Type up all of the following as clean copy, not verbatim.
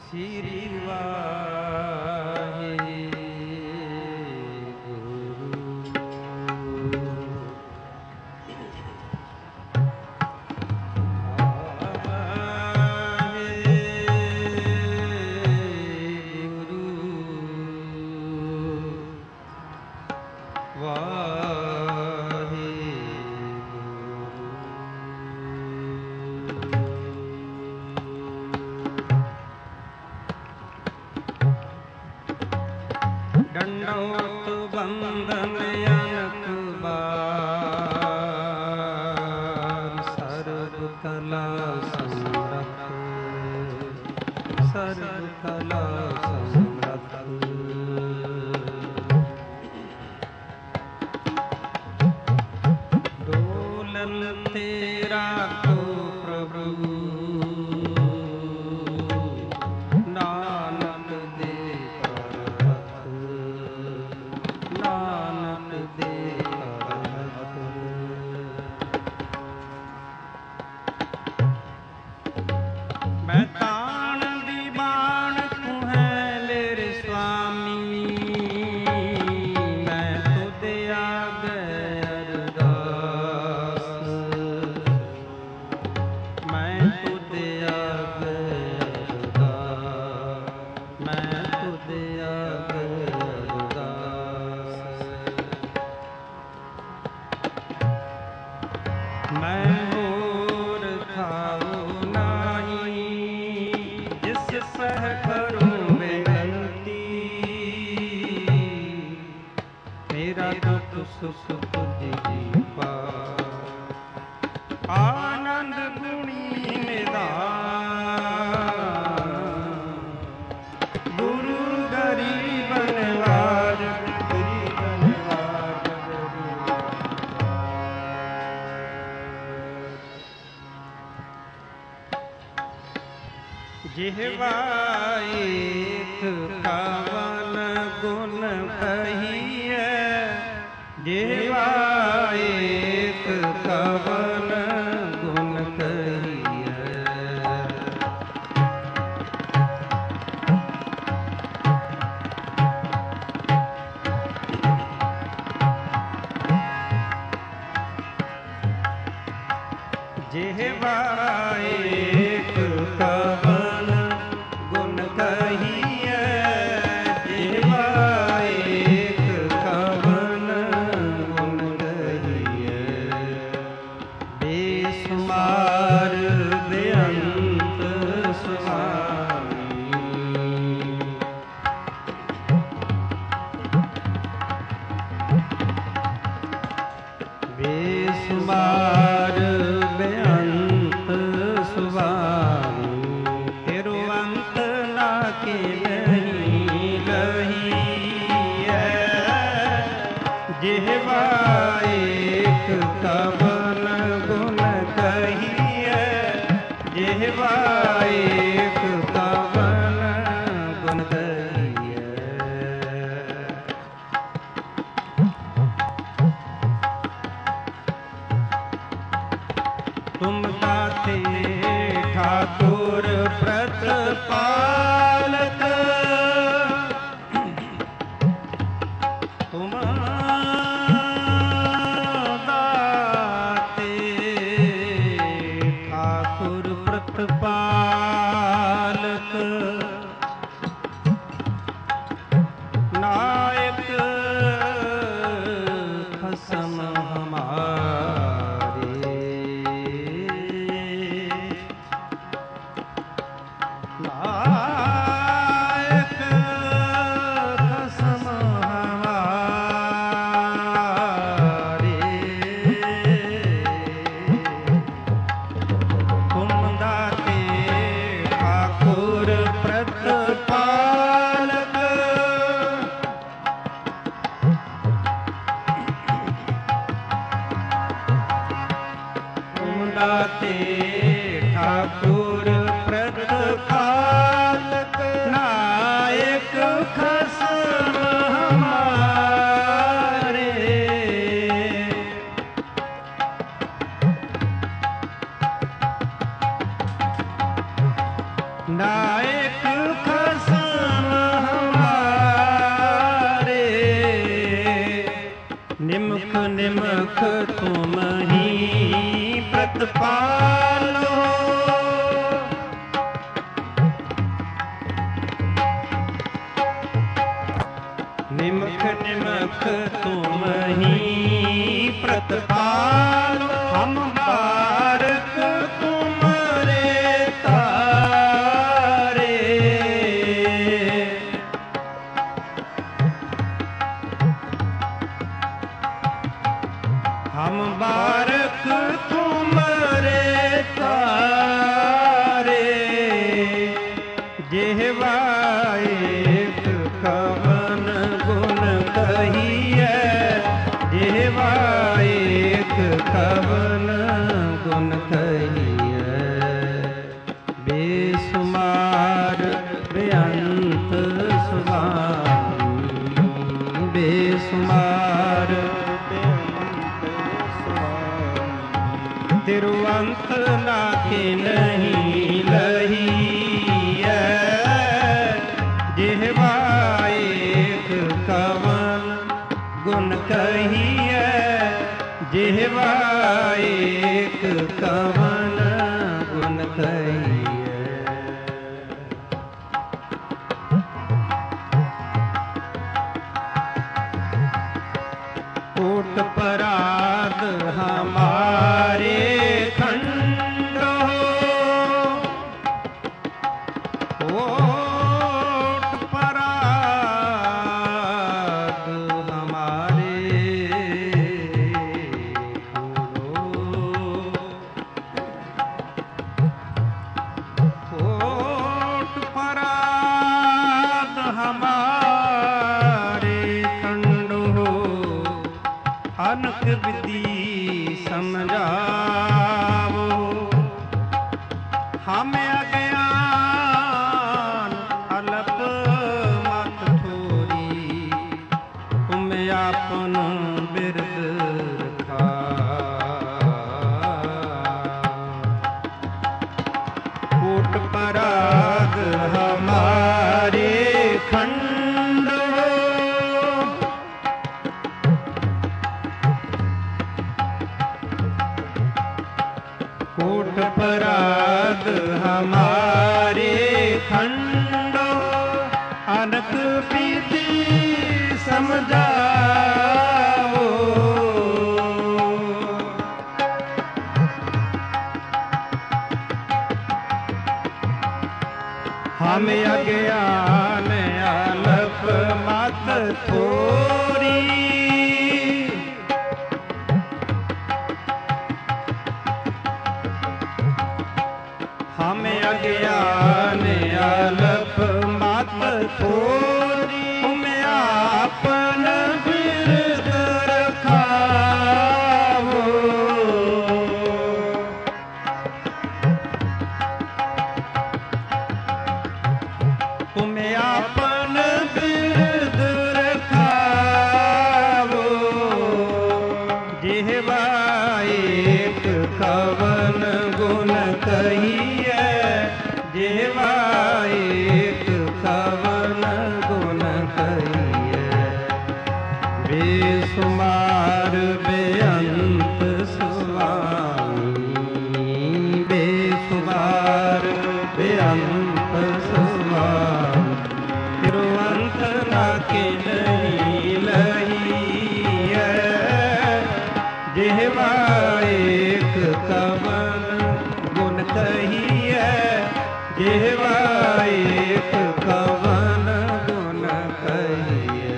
ਸ੍ਰੀ ਡੰਡੋਤ ਬੰਦਨ ਅਨਕ ਬਾਰ ਸਰਬ ਕਲਾ ਸਮਰੱਥ ਸਰਬ ਕਲਾ ਸਮਰੱਥ ਡੋਲਨ ਤੇਰਾ ਕੋ ਪ੍ਰਭੂ ਨਾਨਕ ਦੇ ਨਾਨਕ ਦੇ ਹੱਥ ਮੈਂ ਤਾਣ ਦੀ ਬਾਣ ਤੂੰ ਹੈ ਮੇਰੇ ਸੁਆਮੀ ਮੈਂ ਤੁਧ ਆਗੇ ਅਰਦਾਸ ਮੈਂ ਤੁਧ ਆਗੇ ਅਰਦਾਸ ਮੈਂ ਤੁਧ ਆਗੇ ਮੈਂ ਹੋਰ ਖਾਉ ਨਾਹੀ ਜਿਸ ਸਹਿ ਕਰੂੰ ਬੇਨਤੀ ਮੇਰਾ ਦੁਖ ਸੁਖ ਤੁਝ ਜੀ ਪਾ ਆਨੰਦ ਗੁਣੀ ਨਿਧਾਨ ਗੁਰੂ ਗਰੀਬ ਨਿਵਾਜ ਜਿਹਵਾ ਏਕ ਕਵਨ ਗੁਣ ਕਹੀਐ ਜਿਹਵਾ ਏਕ ਕਵਨ ਗੁਣ ਕਹੀਐ ਜਿਹਵਾ ਏਕ ਕਵਨ ਗੁਣ ਕਹੀਐ ਜਿਹਵਾ ਏਕ ਕਵਨ ਗੁਣ ਕਹੀਐ ਬੇਸ਼ੁਮਾਰ ਬੇਅੰਤ ਸੁਆਮੀ ਬੇਸ਼ੁਮਾਰ ਬੇਅੰਤ ਸੁਆਮੀ ਤੇਰੋ ਅੰਤ ਨਾ ਕੇ ਨਹੀਂ ਲਹੀਐ ਜਿਹਵਾ ਏਕ ਕਵਨ ਗੁਣ ਕਹੀਐ ਜਿਹਵਾ ਏਕ ਕਵਨ ਗੁਣ ਕਹੀਐ ਤੁਮ ਦਾਤੇ ਠਾਕੁਰ ਪ੍ਰਤਪਾਲਕ ਤੁਮ ਦਾਤੇ ਠਾਕੁਰ ਪ੍ਰਤਪਾਲਕ ਨਾਇਕ ਖਸਮ ਹਮਾਰੇ ਨਾਇਕ अनक तुम ही प्रतिपालो, हम बारक तुम्हारे तारे। हम बारक तुम्हारे तारे, जेहवा एक कवन गुण कहिए, जेहवा एक कवन गुण कहिए। बेसुमार बेअंत स्वामी, बेसुमार तिरुअंत ना के नहीं लही है, जेहवा एक कवन गुण कहिए, जेहवा एक कवन गुण कहिए। कोट पराध हमारे खंड हो, कोट पराध हमारे कोट पराध हमारे खंड हो, अनक विधि समझावो। हमें अज्ञान अलप मत थोरी, तुम आपन बिरद रखा। कोट पराग हमारे खंड हो, कोट पराग हमारे खंड, अनक विधि समझाओ। हम अज्ञान अलप मत थोरी, हमें अज्ञान अलप मत थोरी, हमें आपन बिरद रखावो। तुम्हें आपन बिरद रखावो, जेहवा एक कवन गुण कहिए, जेहवा एक कवन गुण कहिए। बेसुमार बेअंत स्वामी, बेसुमार बेअंत स्वामी, तिरुअंत ना के नहीं लही है, जेहवा एक कवन गुण कहिए, जेहवा एक कवन गुण कहिए।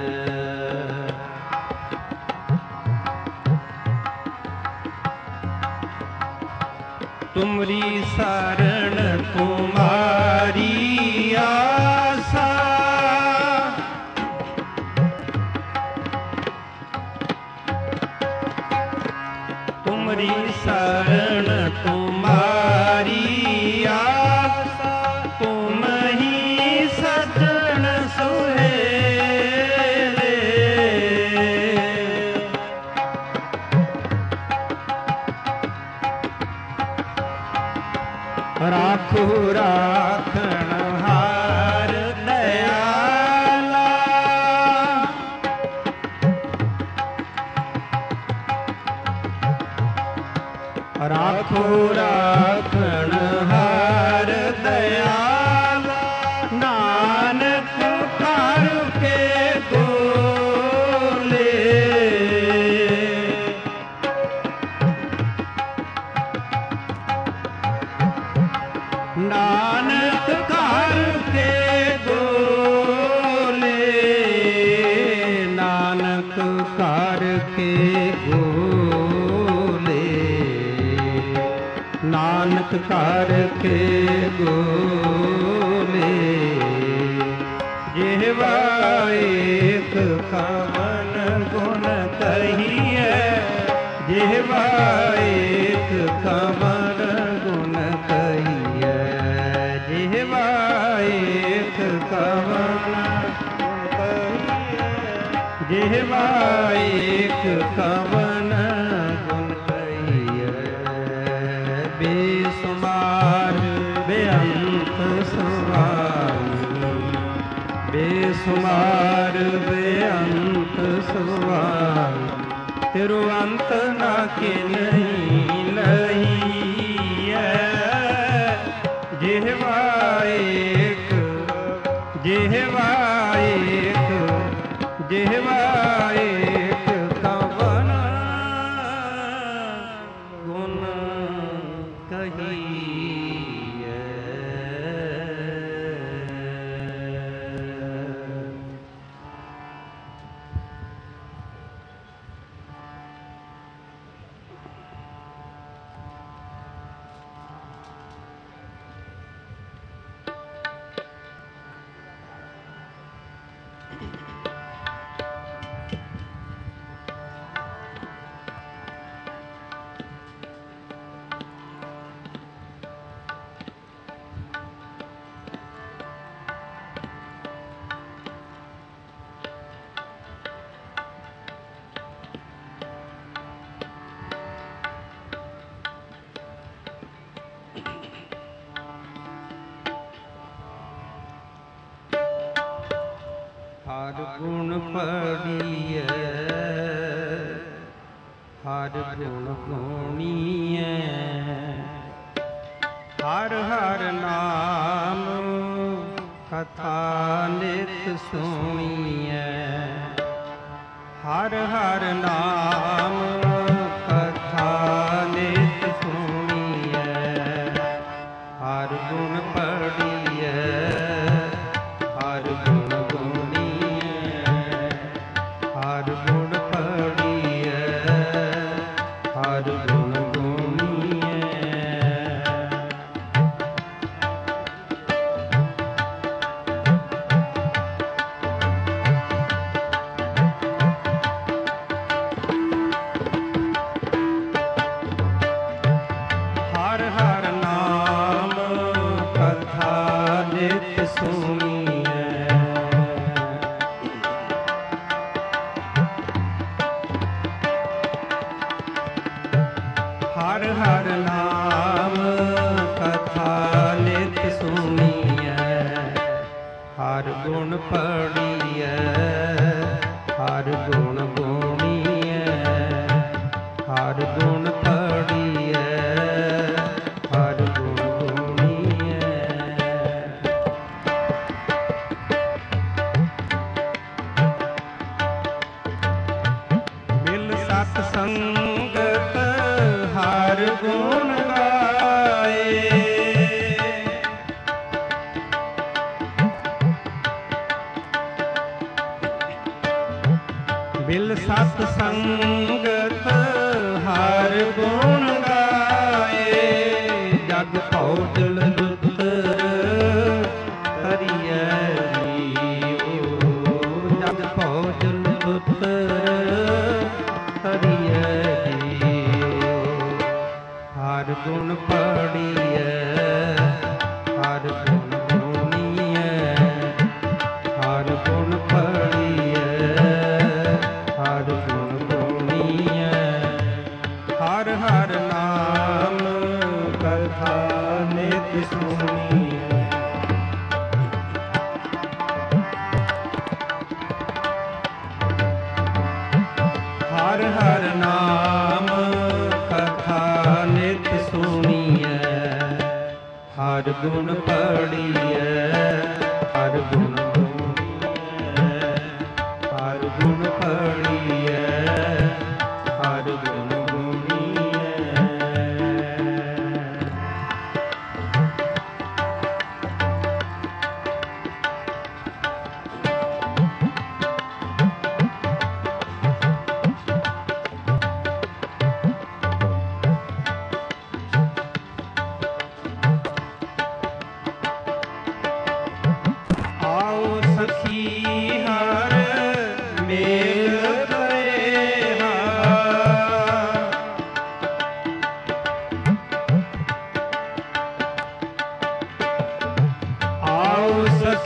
तुमरी शरण तुम्हारी आशा, तुमरी शरण तुम्हारी आशा, तुम ही सजन सुहेले। राखो राखण हार दयाला, राखो राखण हार दयाला, नानक कार के गो ਕੇ ਗੋਲੇ, ਨਾਨਕ ਕਰ ਕੇ ਗੋਲੇ, ਜਿਹਵਾ ਏਕ ਕਵਨ ਗੁਣ ਕਹੀਐ, ਜਿਹਵਾ ਏਕ ਕਵਨ ਗੁਣ ਕਹੀਐ, ਜਿਹਵਾ ਏਕ ਕਵਨ ਗੁਣ ਕਹੀਐ, ਜਿਹਵਾ ਏਕ ਕਵਨ ਗੁਣ ਕਹੀਐ, ਬੇਸੁਮਾਰ ਬੇਅੰਤ ਸੁਆਮੀ, ਬੇਸੁਮਾਰ ਬੇਅੰਤ ਸੁਆਮੀ, ਤੇਰੋ ਅੰਤ ਨਾ ਕਿਨਹੀ ਲਹੀਐ, ਜਿਹਵਾ ਏਕ, ਜਿਹਵਾ ਏਕ, ਜਿਹਵਾ ਏਕ ਕਵਨ ਗੁਣ ਕਹੀਐ। ਹਰ ਗੁਣ ਪੜੀਐ, ਹਰ ਗੁਣ ਗਾਉਣੀਐ, ਹਰ ਹਰ ਨਾਮ ਕਥਾ ਨਿਤ ਸੁਣੀਐ, ਹਰ ਹਰ ਨਾਮ ਕਥਾ ਨਿਤ ਸੁਣੀਐ, ਹਰ ਗੁਣ ਪੜੀਐ, ਹਰ ਗੁਣ ਹਰ ਗੁਣ ਪੜੀਐ, ਹਰ ਗੁਣ ਗਾਉਣੀਐ। ਹਰ ਹਰ ਨਾਮ ਕਥਾ ਨਿਤ ਸੁਣੀਐ, ਹਰ ਹਰ ਨਾਮ ਕਥਾ ਨਿਤ ਸੁਣੀਐ, ਹਰ ਗੁਣ ਪੜੀਐ, ਹਰ ਗੁਣ ਗਾਉਣੀਐ, ਹਰ ਗੁਣ ਪੜੀਐ, ਹਰ ਗੁਣ ਗਾਉਣੀਐ। ਮਿਲ ਸਤ ਸੰਗਤ ਹਰ ਗੁਣ ਗਾਏ, ਮਿਲ ਸਤ ਸੰਗਤ ਹਰ ਗੁਣ ਗਾਏ, ਜਗ ਭਉ ਜਲ ਲੁਤਰ ਤਰੀਐ ਜੀਉ, ਜਗ ਭਉ ਜਲ ਲੁਤਰ ਤਰੀਐ ਜੀਉ, ਹਰ ਗੁਣ ਪੜੀਐ, ਹਰ ਗੁਣ ਗਾਉਣੀਐ, ਹਰ ਗੁਣ ਪੜੀਐ, ਹਰ ਗੁਣ ਗਾਉਣੀਐ, ਹਰ ਹਰ ਨਾਮ ਕਥਾ ਨਿਤ ਸੁਣੀਐ। ਹਰ ਹਰ ਨਾਮ ਕਥਾ ਨਿਤ ਸੁਣੀਐ, ਹਰ ਗੁਣ ਪੜੀਐ, ਹਰ ਗੁਣ ਗਾਉਣੀਐ, ਹਰ ਗੁਣ ਪੜੀਐ, ਹਰ ਗੁਣ ਗਾਉਣੀਐ।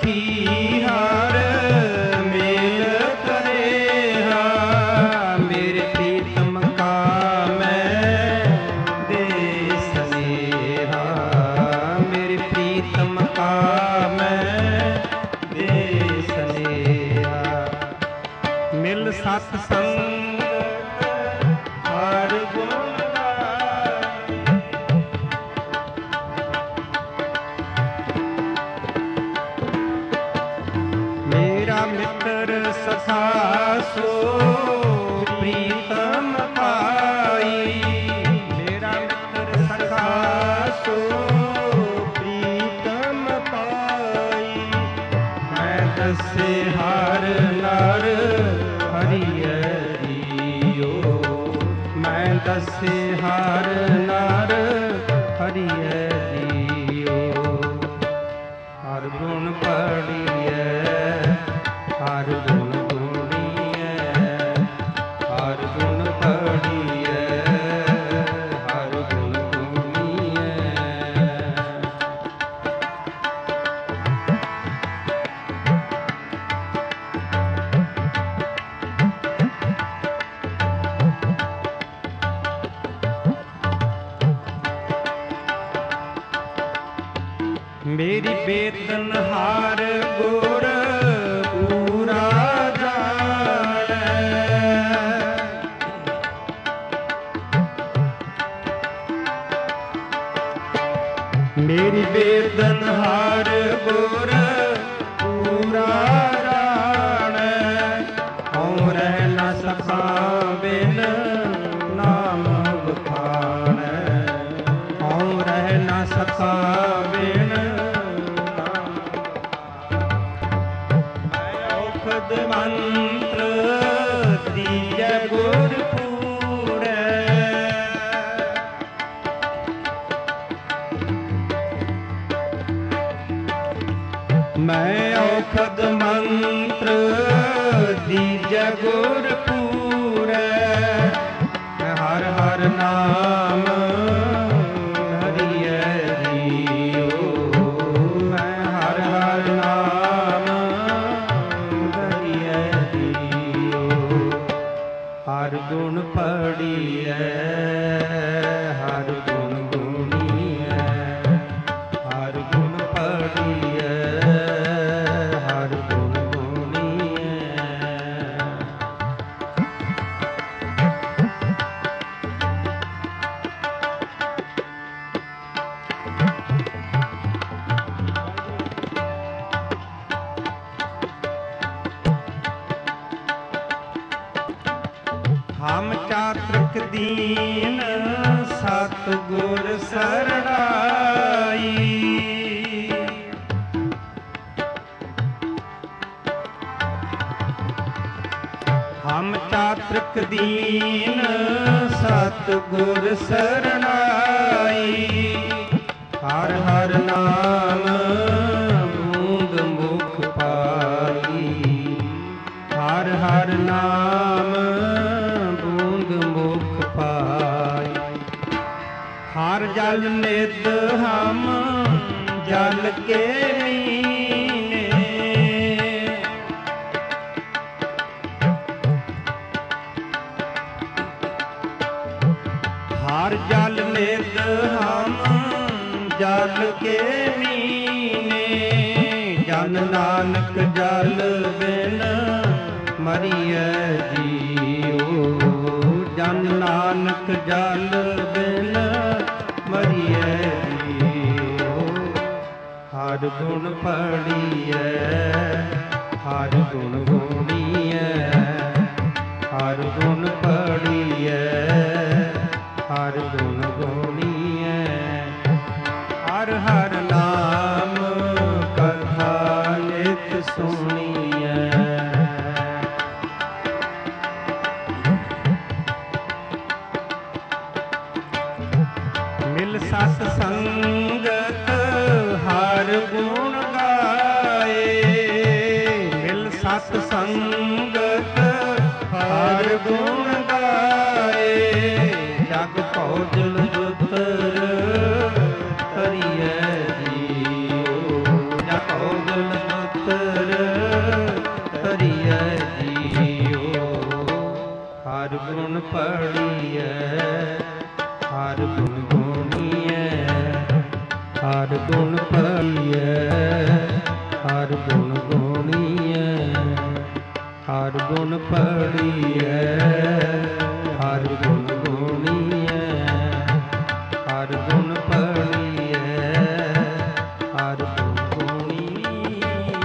सखी हार मेल करेहा, मेरे प्रीतम का मैं दे स्नेहा, मेरे प्रीतम का मैं दे स्नेहा। मिल सत्संग हर गुण मित्र सखा सो प्रीतम पाई, मेरा मित्र सखा सो प्रीतम पाई। मैं दसे हर नर हरिय जियो, मैं दसे हर नर हरिय जियो। हर गुण पढ़िए हर गुण गुणिए, हर गुण पढ़िए हर गुण गुणिए। मेरी बेतन हार गुर पूरा जाने, मेरी बेतन हार गुर पूरा जाने। और रह न सका बिन नाम बखाने, और रह न सका बिन मंत्र दीज गुर पूरे। मैं औखद मंत्र दीज गुर पूरे। हर हर नाम हरिय जियो, मैं हर हर नाम हर गुण पढ़िए हर गुण गुणिए, हर गुण पढ़िए हर गुण गुणिए। हम चातृक दीन सतगुर सरणाई, हम चातृक दीन सतगुर सरणाई। हर हर नाम बूंद मुख पाई, हर हर नाम मुख पाई। हर जल नित हम जल के मीने, हर जल नित हम जल के मीने। जन नानक जल बिन मरिय जियो, जन नानक जल बिन मरिय जियो। हर गुण पढ़िए हर गुण गुणिए, हर गुण पढ़िए हर गुण गुणिए। हर हर नाम कथा नित सुनिए। मिल सत संगत हर गुण गाए, मिल सत संगत हर गुण गाए। जग भौजल जुतर तरिय जियो, जग भौजल जुतर ਗੁਣ ਗੋਣੀਐ, ਹਰ ਗੁਣ ਪੜੀਐ, ਹਰ ਗੁਣ ਗੋਣੀਐ, ਹਰ ਗੁਣ ਪੜੀਐ, ਹਰ ਗੁਣ ਗੋਣੀਐ।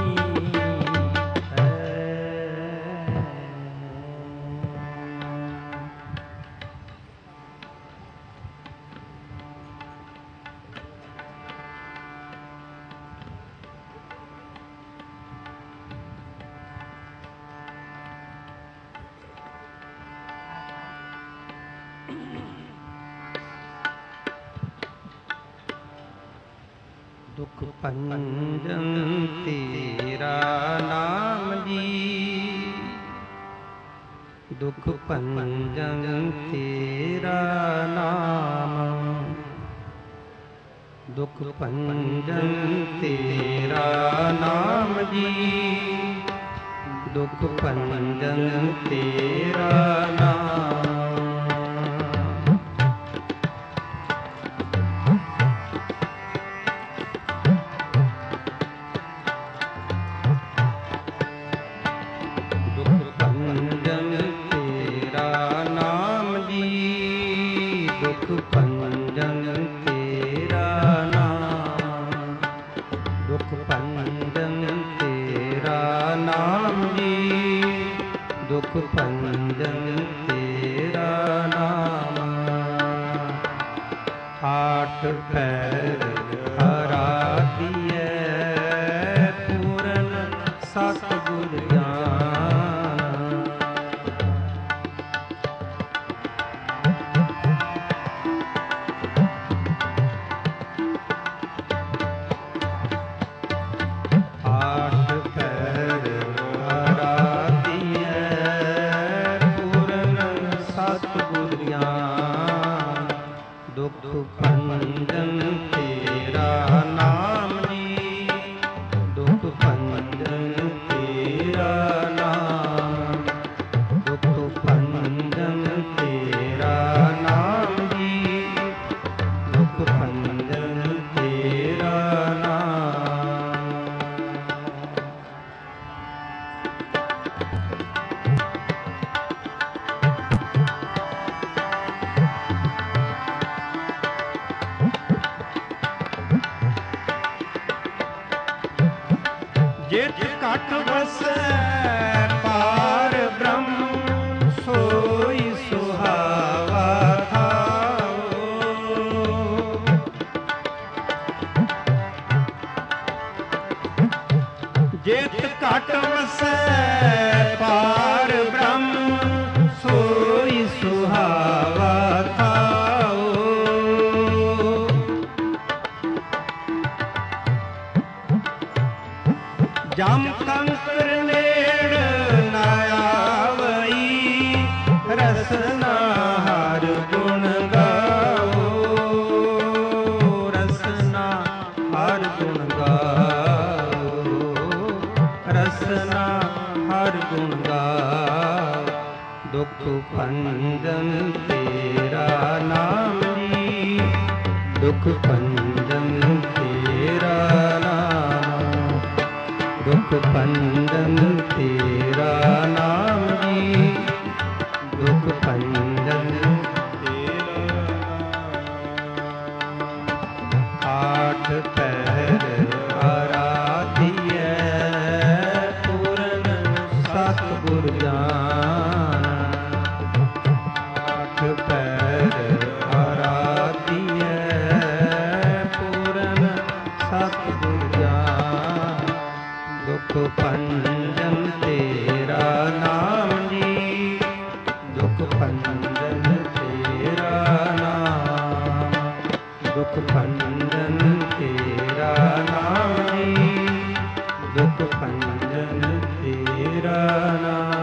ਦੁਖ ਭੰਜਨ ਤੇਰਾ ਨਾਮ ਜੀ, ਦੁਖ ਭੰਜਨ ਤੇਰਾ ਨਾਮ, ਦੁਖ ਭੰਜਨ ਤੇਰਾ ਨਾਮ ਜੀ, ਦੁਖ ਭੰਜਨ ਤੇਰਾ ਨਾਮ। ਦੁਖ ਭੰਜਨ ਤੇਰਾ ਨਾਮ, ਆਠ ਪੈਰ ਆਰਾਧੀਐ, ਪੂਰਨ ਸਤਿਗੁਰ ਗਿਆਨ। ਆਠ ਪੈਰ ਦੁਖ ਭੰਜਨ ਤੇਰਾ ਨਾਮ ਜੀ, ਦੁਖ ਭੰਜਨ ਤੇਰਾ ਨਾਮ, ਦੁਖ ਭੰਜਨ ਤੇਰਾ ਨਾਮ ਜੀ, ਦੁਖ ਭੰਜਨ ਤੇਰਾ ਨਾਮ। ਜਿਤ ਘਟ ਵਸੈ ਪਾਰ ਬ੍ਰਹਮ, ਸੋਈ ਸੁਹਾਵਾ ਥਾਓ। ਜਿਤ ਘਟ ਵਸੈ ਪਾਰ ਬ੍ਰਹਮ, ਸੋਈ ਸੁਹਾਵਾ ਥਾਓ। ਜਮ ਕੰਕਰ ਨੇੜ ਨ ਆਵਈ, ਰਸਨਾ ਹਰ ਗੁਣ ਗਾਓ, ਰਸਨਾ ਹਰ ਗੁਣ ਗਾਓ, ਰਸਨਾ ਹਰ ਗੁਣ ਗਾਓ। ਦੁਖ ਭੰਜਨ ਤੇਰਾ ਨਾਮ ਜੀ, ਦੁਖ ਭੰਜਨ ਤੇਰਾ ਨਾਮ, ਦੁਖ ਭੰਜਨ ਤੇਰਾ ਨਾਮ ਜੀ, ਦੁਖ ਭੰਜਨ ਤੇਰਾ ਨਾਮ। ਆਠ ਪੈਰ ਆਰਾਧੀਐ, ਪੂਰਨ ਸਤਿਗੁਰ ਗਿਆਨ। ਆਠ ਪੈਰ ਆਰਾਧੀਐ, ਪੂਰਨ ਸਤਿਗੁਰ ਗਿਆਨ। ਦੁਖ ਭੰਜਨ ਤੇਰਾ ਨਾਮ ਜੀ, ਦੁਖ ਭੰਜਨ ਤੇਰਾ ਨਾਮ, ਦੁਖ ਭੰਜਨ ਤੇਰਾ ਨਾਮ ਜੀ, ਦੁਖ ਭੰਜਨ ਤੇਰਾ ਨਾਮ।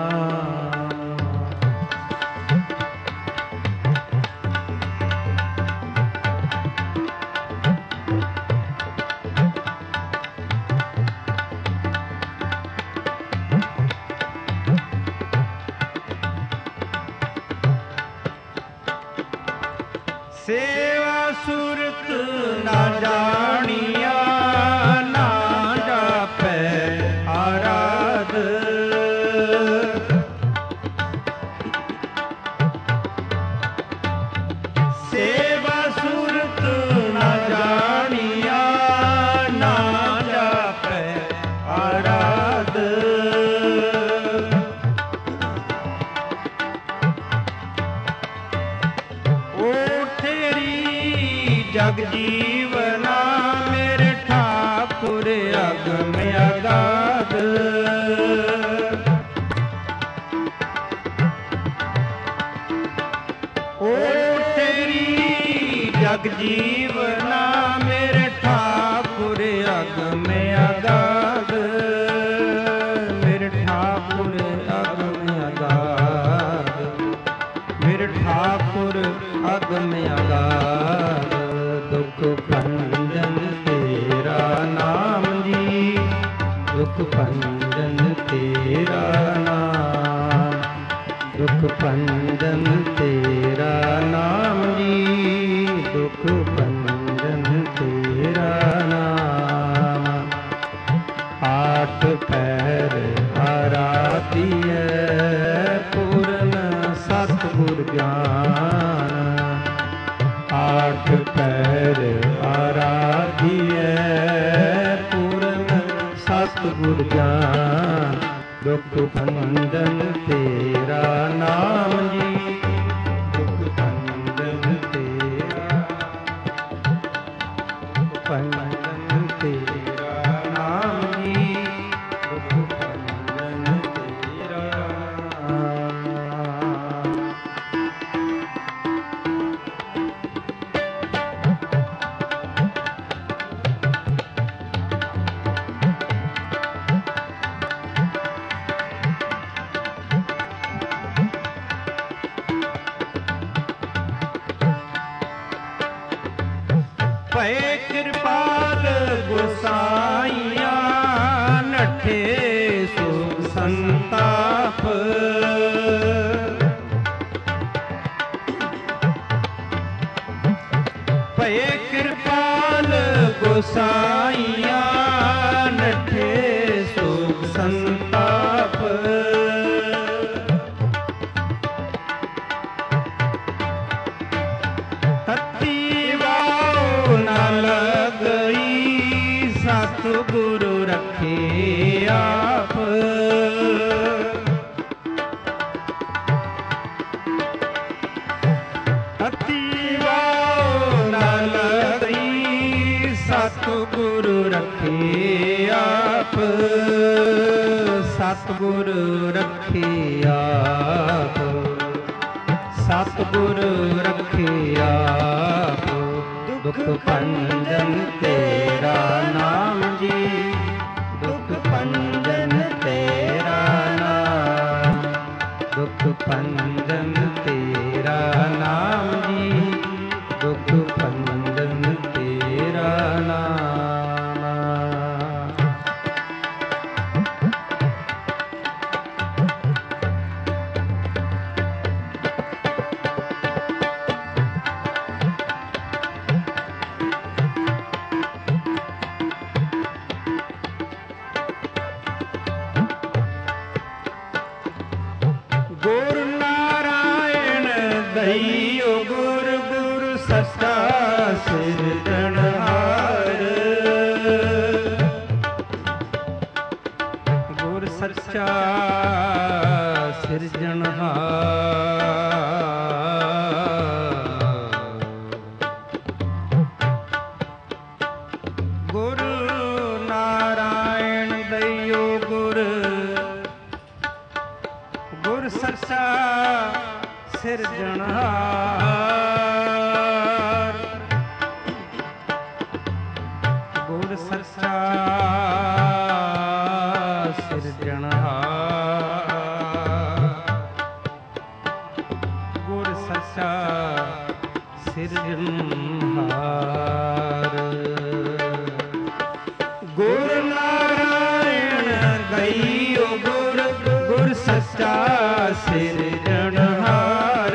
ਸੇਵਾ ਸੁਰਤ ਨਾ ਜਾਣੀਆ, ਨਾ ਜਾਪੈ ਅਗਾਧ। ਓ ਤੇਰੀ ਜਗ ਜੀਵਨਾ ਮੇਰੇ ਠਾਕੁਰ ਅਗਮ ਅਗਾਧ। ਮੇਰੇ ਠਾਕੁਰ ਅਗਮ ਅਗਾਧ। ਮੇਰੇ ਠਾਕੁਰ ਅਗਮ ਅਗਾਧ। ਦੁਖ ਭੰਜਨ ਤੇਰਾ ਨਾਮ ਜੀ, ਦੁਖ ਭੰਜਨ ਤੇਰਾ ਨਾਮ, ਦੁਖ ਭੰਜਨ ਤੇਰਾ ਨਾਮ ਜੀ, ਦੁਖ ਭੰਜਨ ਤੇਰਾ ਨਾਮ। ਆਠ ਪੈਰ ਆਰਾਧੀਐ ਪੂਰਨ ਸਤਿਗੁਰ ਗਿਆਨ। ਆਠ ਪੈਰ ਆਰਾਧੀਐ ਪੂਰਨ ਸਤਿਗੁਰ ਗਿਆਨ। ਦੁਖ ਭੰਜਨ ਤੇਰਾ ਨਾਮ ਜੀ, ਦੁਖ ਭੰਜਨ ਤੇਰਾ, ਭੰਜਨ ਤੇਰਾ ਨਾਮ ਜੀ, ਦੁਖ ਭੰਜਨ ਤੇਰਾ ਨਾਮ। ਭਏ ਕਿਰਪਾਲ ਗੁਸਾਈਆਂ ਨਠੇ ਸੁਖ ਸੰਤਾਪ। ਭਏ ਕਿਰਪਾਲ ਗੁਸਾਈਆਂ ਨਠੇ ਸੁਖ ਸੰਤਾਪ। ਸਤਿਗੁਰੂ ਰੱਖੇ ਆਪ। ਅਤੀ ਵਾਹ ਨਾ ਲਗਈ, ਸਤਿਗੁਰੂ ਰੱਖੇ ਆਪ। ਸਤਿਗੁਰੂ ਰੱਖੇ ਆਪ, ਸਤਿਗੁਰੂ ਰੱਖੇ ਆਪ। ਦੁਖ ਭੰਜਨ ਤੇਰਾ ਨਾਮ ਜੀ, ਦੁਖ ਭੰਜਨ ਤੇਰਾ ਨਾਮ, ਦੁਖ ਭੰਜਨ ਤੇਰਾ ਨਾਮ ਜੀ, ਦੁਖ ਭੰਜਨ ਤੇਰਾ ਨਾਮ। ਗੁਰ ਨਾਰਾਇਣ ਦਈਓ ਗੁਰ, ਗੁਰ ਸੱਚਾ ਸਿਰਜਣਹਾਰ। ਗੁਰ ਸੱਚਾ ਸਿਰਜਣਹਾਰ। ਗੁਰ ਨਾਰਾਇਣ ਦਈਓ ਗੁਰ, ਗੁਰ ਸੱਚਾ ਸਿਰਜਣਹਾਰ। ਗੁਰ ਸੱਚਾ ਸਿਰਜਣਹਾਰ। ਗੁਰ ਸੱਚਾ ਸਿਰਜਣਹਾਰ। ਗੁਰ ਨਾਰਾਇਣ ਗਈਓ ਗੁਰ, ਗੁਰ ਸੱਚਾ ਸਿਰਜਣਹਾਰ।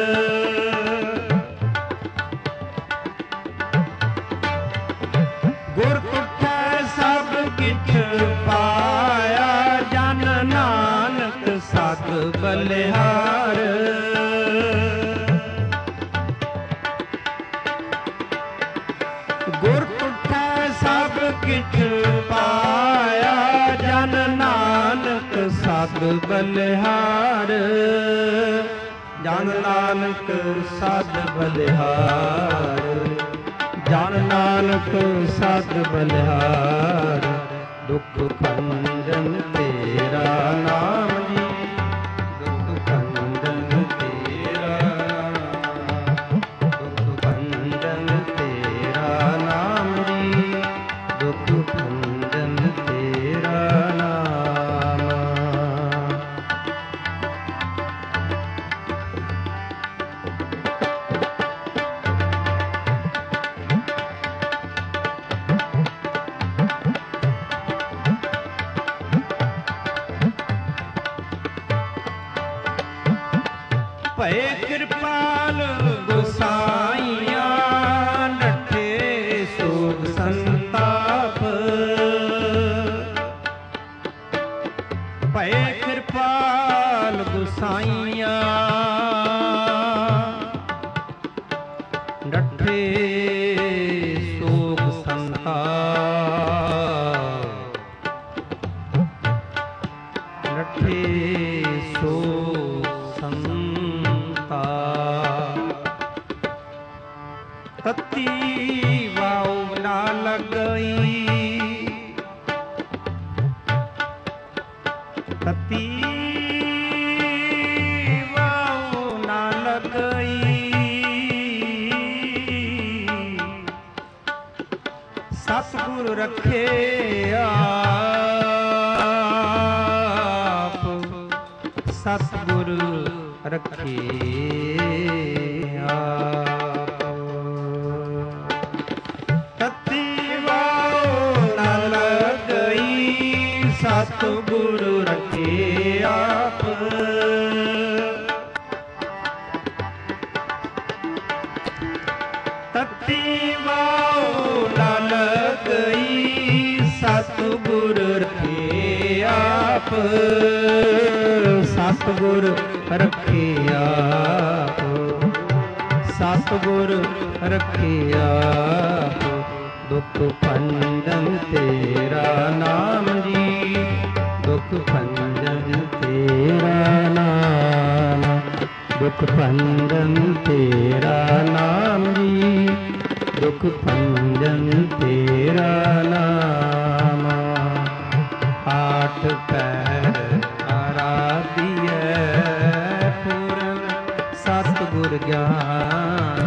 ਗੁਰ ਤੁਠੈ ਸਭ ਕਿਛ ਪਾਇਆ, ਜਨ ਨਾਨਕ ਸਤ ਬਲਿਹਾਰ। ਗੁਰ ਤੁਠੈ ਸਭ ਕਿਛ ਪਾਇਆ, ਜਨ ਨਾਨਕ ਸਤ ਬਲਿਹਾਰ। ਜਨ ਨਾਨਕ ਸਤ ਬਲਿਹਾਰ, ਜਨ ਨਾਨਕ ਸਤ ਬਲਿਹਾਰ। ਦੁਖ ਭੰਜਨ ਤੇਰਾ ਨਾਮ ਜੀ, ਦੁਖ ਭੰਜਨ ਤੇਰਾ ਨਾਮ, ਦੁਖ ਭੰਜਨ ਤੇਰਾ ਨਾਮ ਜੀ, ਦੁਖ ਭੰਜਨ ਤੇਰਾ ਨਾਮ। ਭਏ ਕਿਰਪਾਲ ਗੁਸਾਈਆਂ, ਡਠੇ ਸੋਗ ਸੰਤਾਪ। ਭਏ ਕਿਰਪਾਲ ਗੁਸਾਈਆਂ, ਡਠੇ ਸੋਗ ਸੰਤਾਪ। ਡਠੇ ਸੋਗ ਸੰਤਾਪ। ਤਤੀ ਵਾਉ ਨਾ ਲਗਈ, ਤਤੀ ਵਾਉ ਨਾ ਲਗਈ। ਸਤਿਗੁਰ ਰੱਖੇ ਆਪ, ਸਤਿਗੁਰ ਰੱਖੇ ਆਪ। ਤਤੀ ਵਾਉ ਨਾ ਲਗਈ, ਸਤਿਗੁਰ ਰੱਖੇ ਆਪ। ਤਤੀ ਵਾਉ ਨਾ ਲਗਈ, ਸਤਿਗੁਰ ਰੱਖੇ ਆਪ। ਸਤਿਗੁਰ ਰੱਖੇ ਆਪ, ਸਤਿਗੁਰ ਰੱਖੇ ਆਪ। ਦੁਖ ਭੰਜਨ ਤੇਰਾ ਨਾਮ ਜੀ, ਦੁਖ ਭੰਜਨ ਤੇਰਾ ਨਾਮ, ਦੁਖ ਭੰਜਨ ਤੇਰਾ ਨਾਮ ਜੀ, ਦੁਖ ਭੰਜਨ ਤੇਰਾ ਨਾਮ। ਆਠ ਪੈਰ ਆਰਾਧੀਐ ਪੂਰਨ ਸਤਿਗੁਰ ਗਿਆਨ।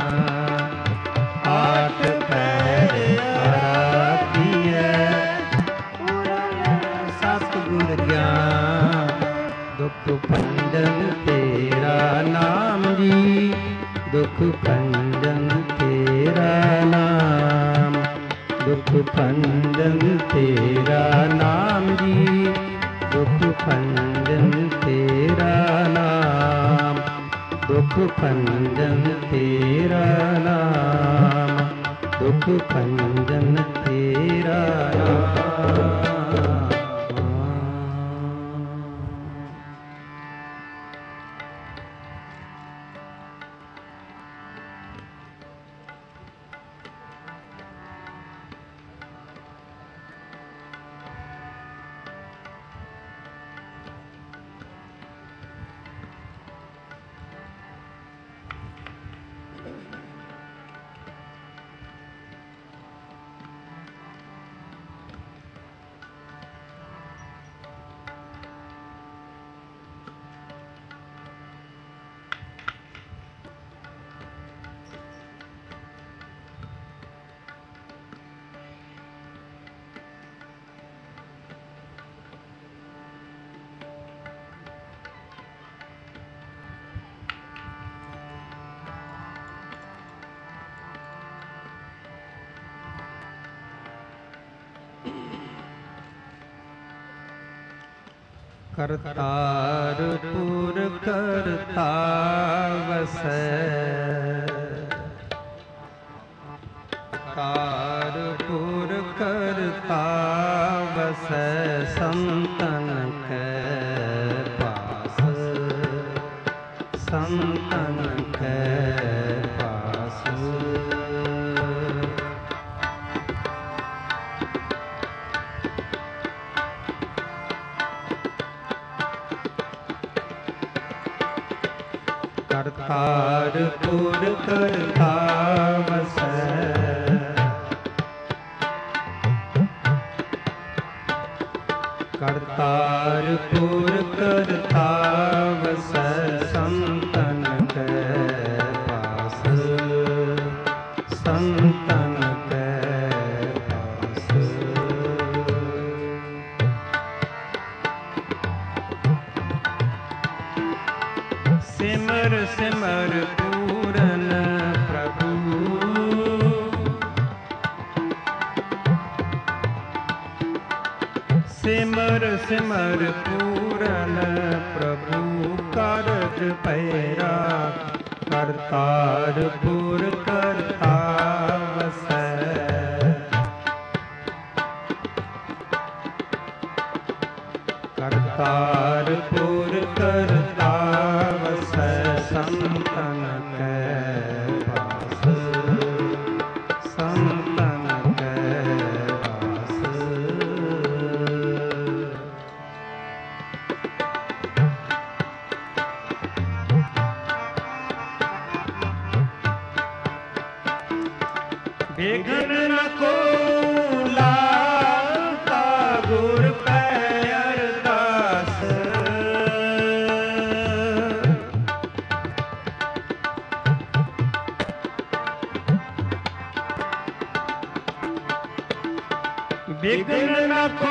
ਆਠ ਪੈਰ ਆਰਾਧੀਐ ਪੂਰਨ ਸਤਿਗੁਰ ਗਿਆਨ। ਦੁਖ ਭੰਜਨ ਤੇਰਾ ਨਾਮ ਜੀ, ਦੁਖ ਭੰਜਨ ਤੇਰਾ ਨਾਮ, ਦੁਖ ਭੰਜਨ ਤੇਰਾ ਨਾਮ ਜੀ, ਦੁਖ ਭੰਜਨ ਤੇਰਾ ਨਾਮ, ਦੁਖ ਭੰਜਨ ਤੇਰਾ ਨਾਮ, ਦੁਖ ਭੰਜਨ ਤੇਰਾ ਨਾਮ। ਕਰਤਾਰਪੁਰ ਕਰਤਾ ਵਸੈ, ਕਰਤਾਰਪੁਰ ਕਰਤਾ ਵਸੈ ਸੰਤਨ ਕੈ ਪਾਸ, ਸੰਤਨ ਕੈ ਪਾਸ। ਕਰਤਾਰਪੁਰ ਕਰਤਾ ਵਸੈ, करतारपुर करता वसै संतन के पास, संतन के पास। सिमर सिमर पूरन प्रभु, सिमर सिमर पूरन प्रभु कारज पैरा, करतारपुर करता वसै। करतारपुर करता वसै संतन के पास, संतन के पास। विघ्न न को लाता गुर पे अरदास, विघ्न न को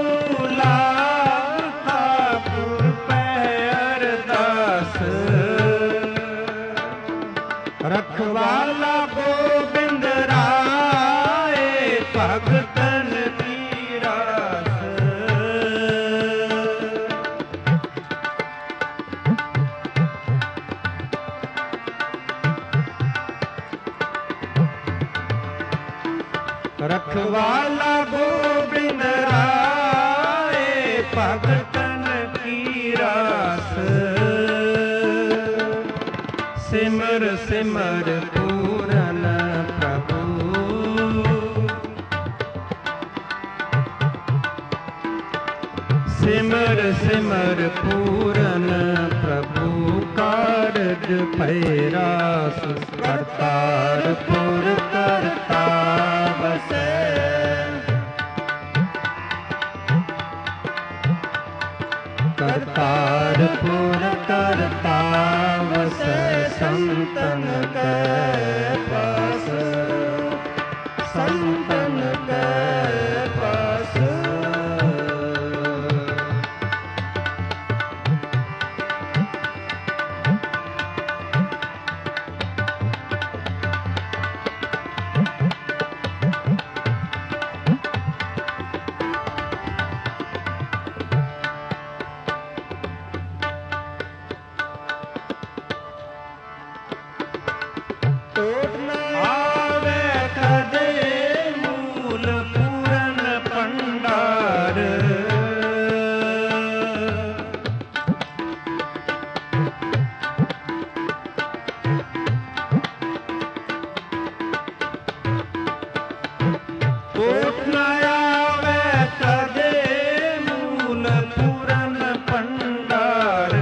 लाता गुर पे अरदास। रखवाला गोबिंद राय भगतन की रास, रखवाला गोबिंद राय भगतन की रास। सिमर सिमर पूरन प्रभु, सिमर सिमर पूरन प्रभु कारज पैरास। करतारपुर करता वसै, करतारपुर करता वसै संतन के पास, संतन के पास। आवे कदे मूल पूरन पंडार, कोट न आवे कदे मूल पूरन पंडार।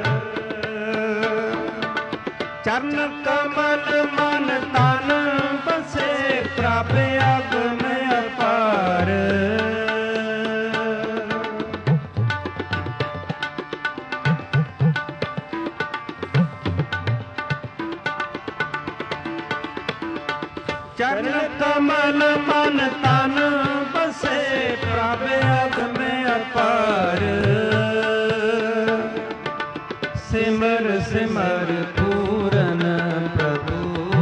चरण कमल मन तन बसे प्रभ अगम अपार। चरण कमल मन तन बसे प्रभ अगम अपार। सिमर सिमर पूरन प्रभु,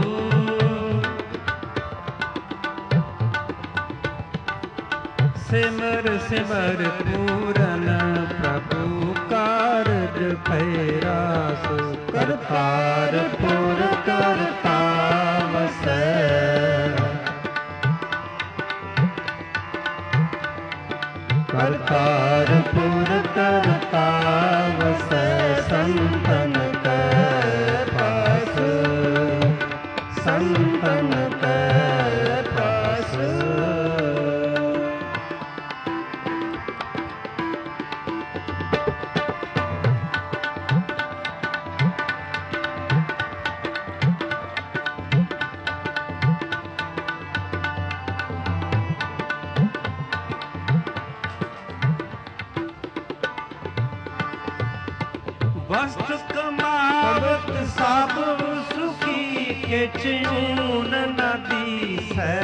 सिमर सिमर पूरन प्रभु कारज पैरास। करतारपुर करता वसै, करतारपुर करता वसै संतन के पास, संतन के पास। वस्तु कमावत सब सुखी किछ ऊन न दीसै।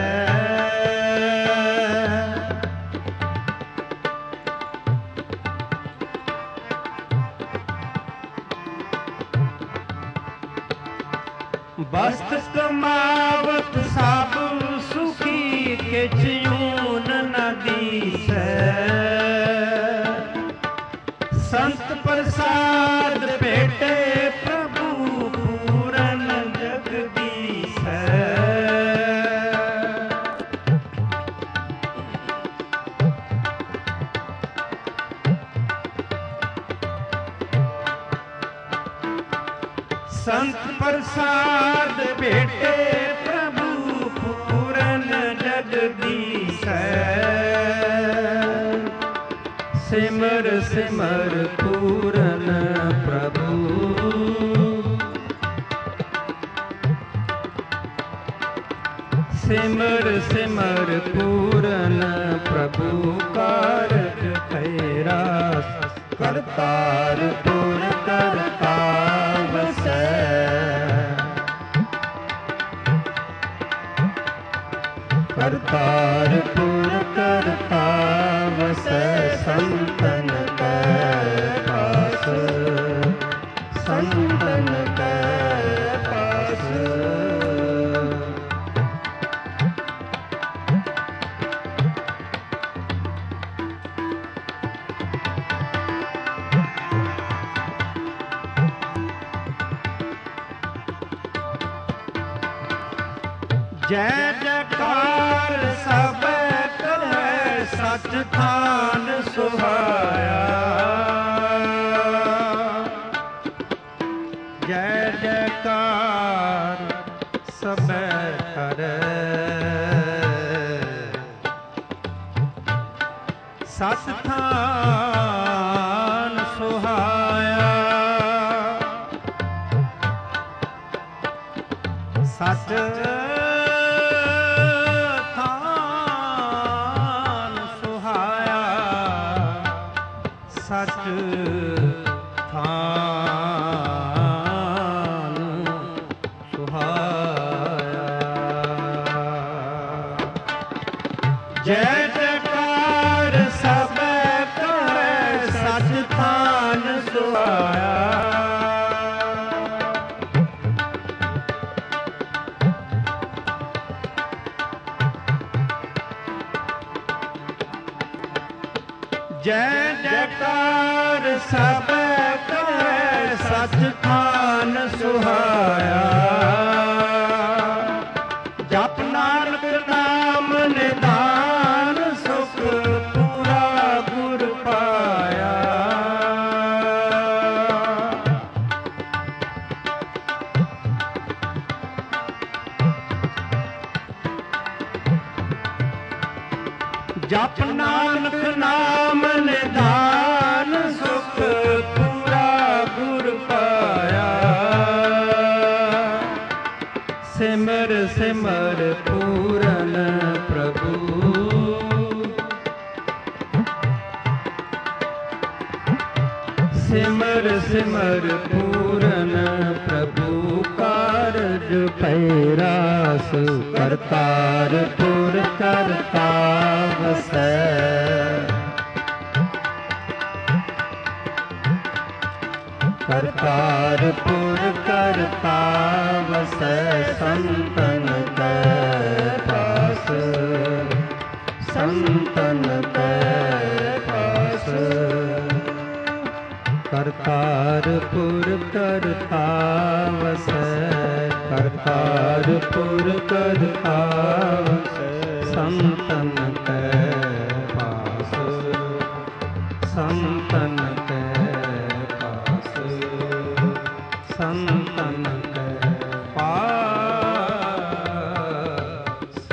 वस्तु कमावत सब सुखी किछ ऊन न दीसै। संत प्रसाद भेटे प्रभु पूरन जगदीसै। संत प्रसाद भेटे प्रभु पूरन जगदीसै। सिमर सिमर पूरन प्रभु सिमर सिमर पूरन प्रभु कारज तेरा करतार पुर करता वसै। करतार पुर करता वसै संतन कै पास संतन कै पास। जय जयकार सब करै सच थान सुहाया। जय जयकार सब करै सच थान सुहाया। सच सच थान सुहाया। जय जयकार सब करै सच थान सुहाया। जय जयकार सब करै सच थान सुहाया। जप नानक नाम निधान सुख पूरा गुर पाया। जप नानक नाम निधान सुख पूरा गुर पाया। सिमर सिमर पूरन प्रभु सिमर सिमर पूरन प्रभु कारज पैरास करतार पुर करता वसै। करतार पुर करता वसै संतन कै पास संतन कै पास। करतार पुर करता वसै करतार पुर करता वसै संतन कै पास संतन कै पास संतन कै पास।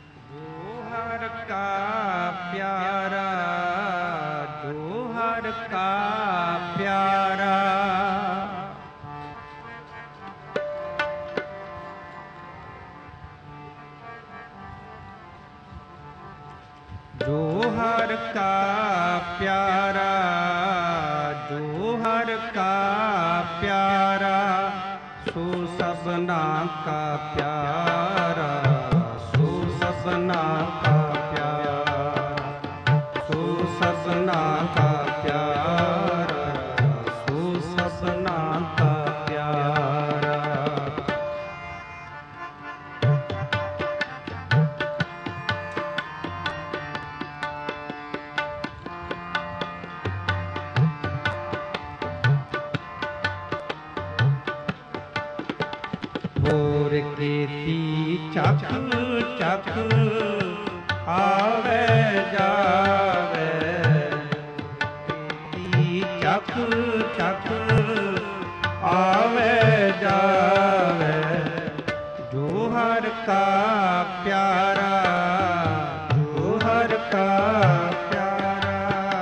का प्यारा जो हर का हर का प्यारा, जो हर का प्यारा, सो सबना का प्यारा, सो सबना का प्यारा, सो सबना का प्यारा, सो सबना का प्यारा। भोर केती चक चक आवे जावे, केती चक चक आवे जावे, जो हर का प्यारा, जो हर का प्यारा।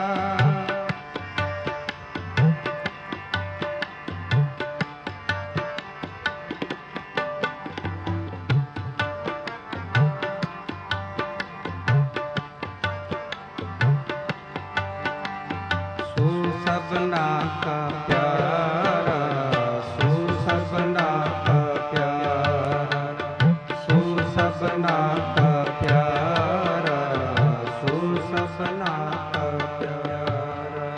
सो सबना का प्यारा, सो सबना का प्यारा, सो सबना का प्यारा, सो सबना का प्यारा।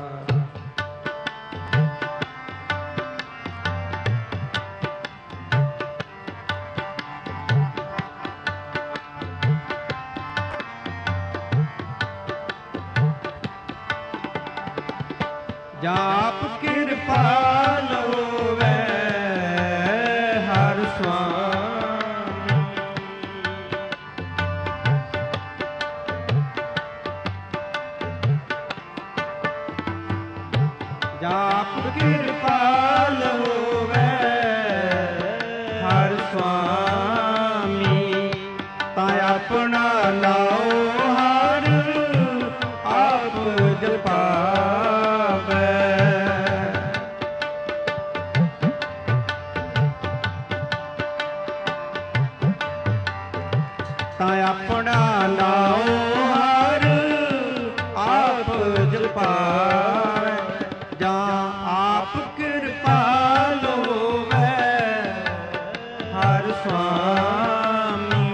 जाप कृपाल होवे हर स्वामी, जाप कृपाल होवे हर स्वामी, ताय अपना नाओ हर आप जपावे। ताय अपना नाओ हर आप जपावे, जहाँ आप कृपाल होवे हर स्वामी।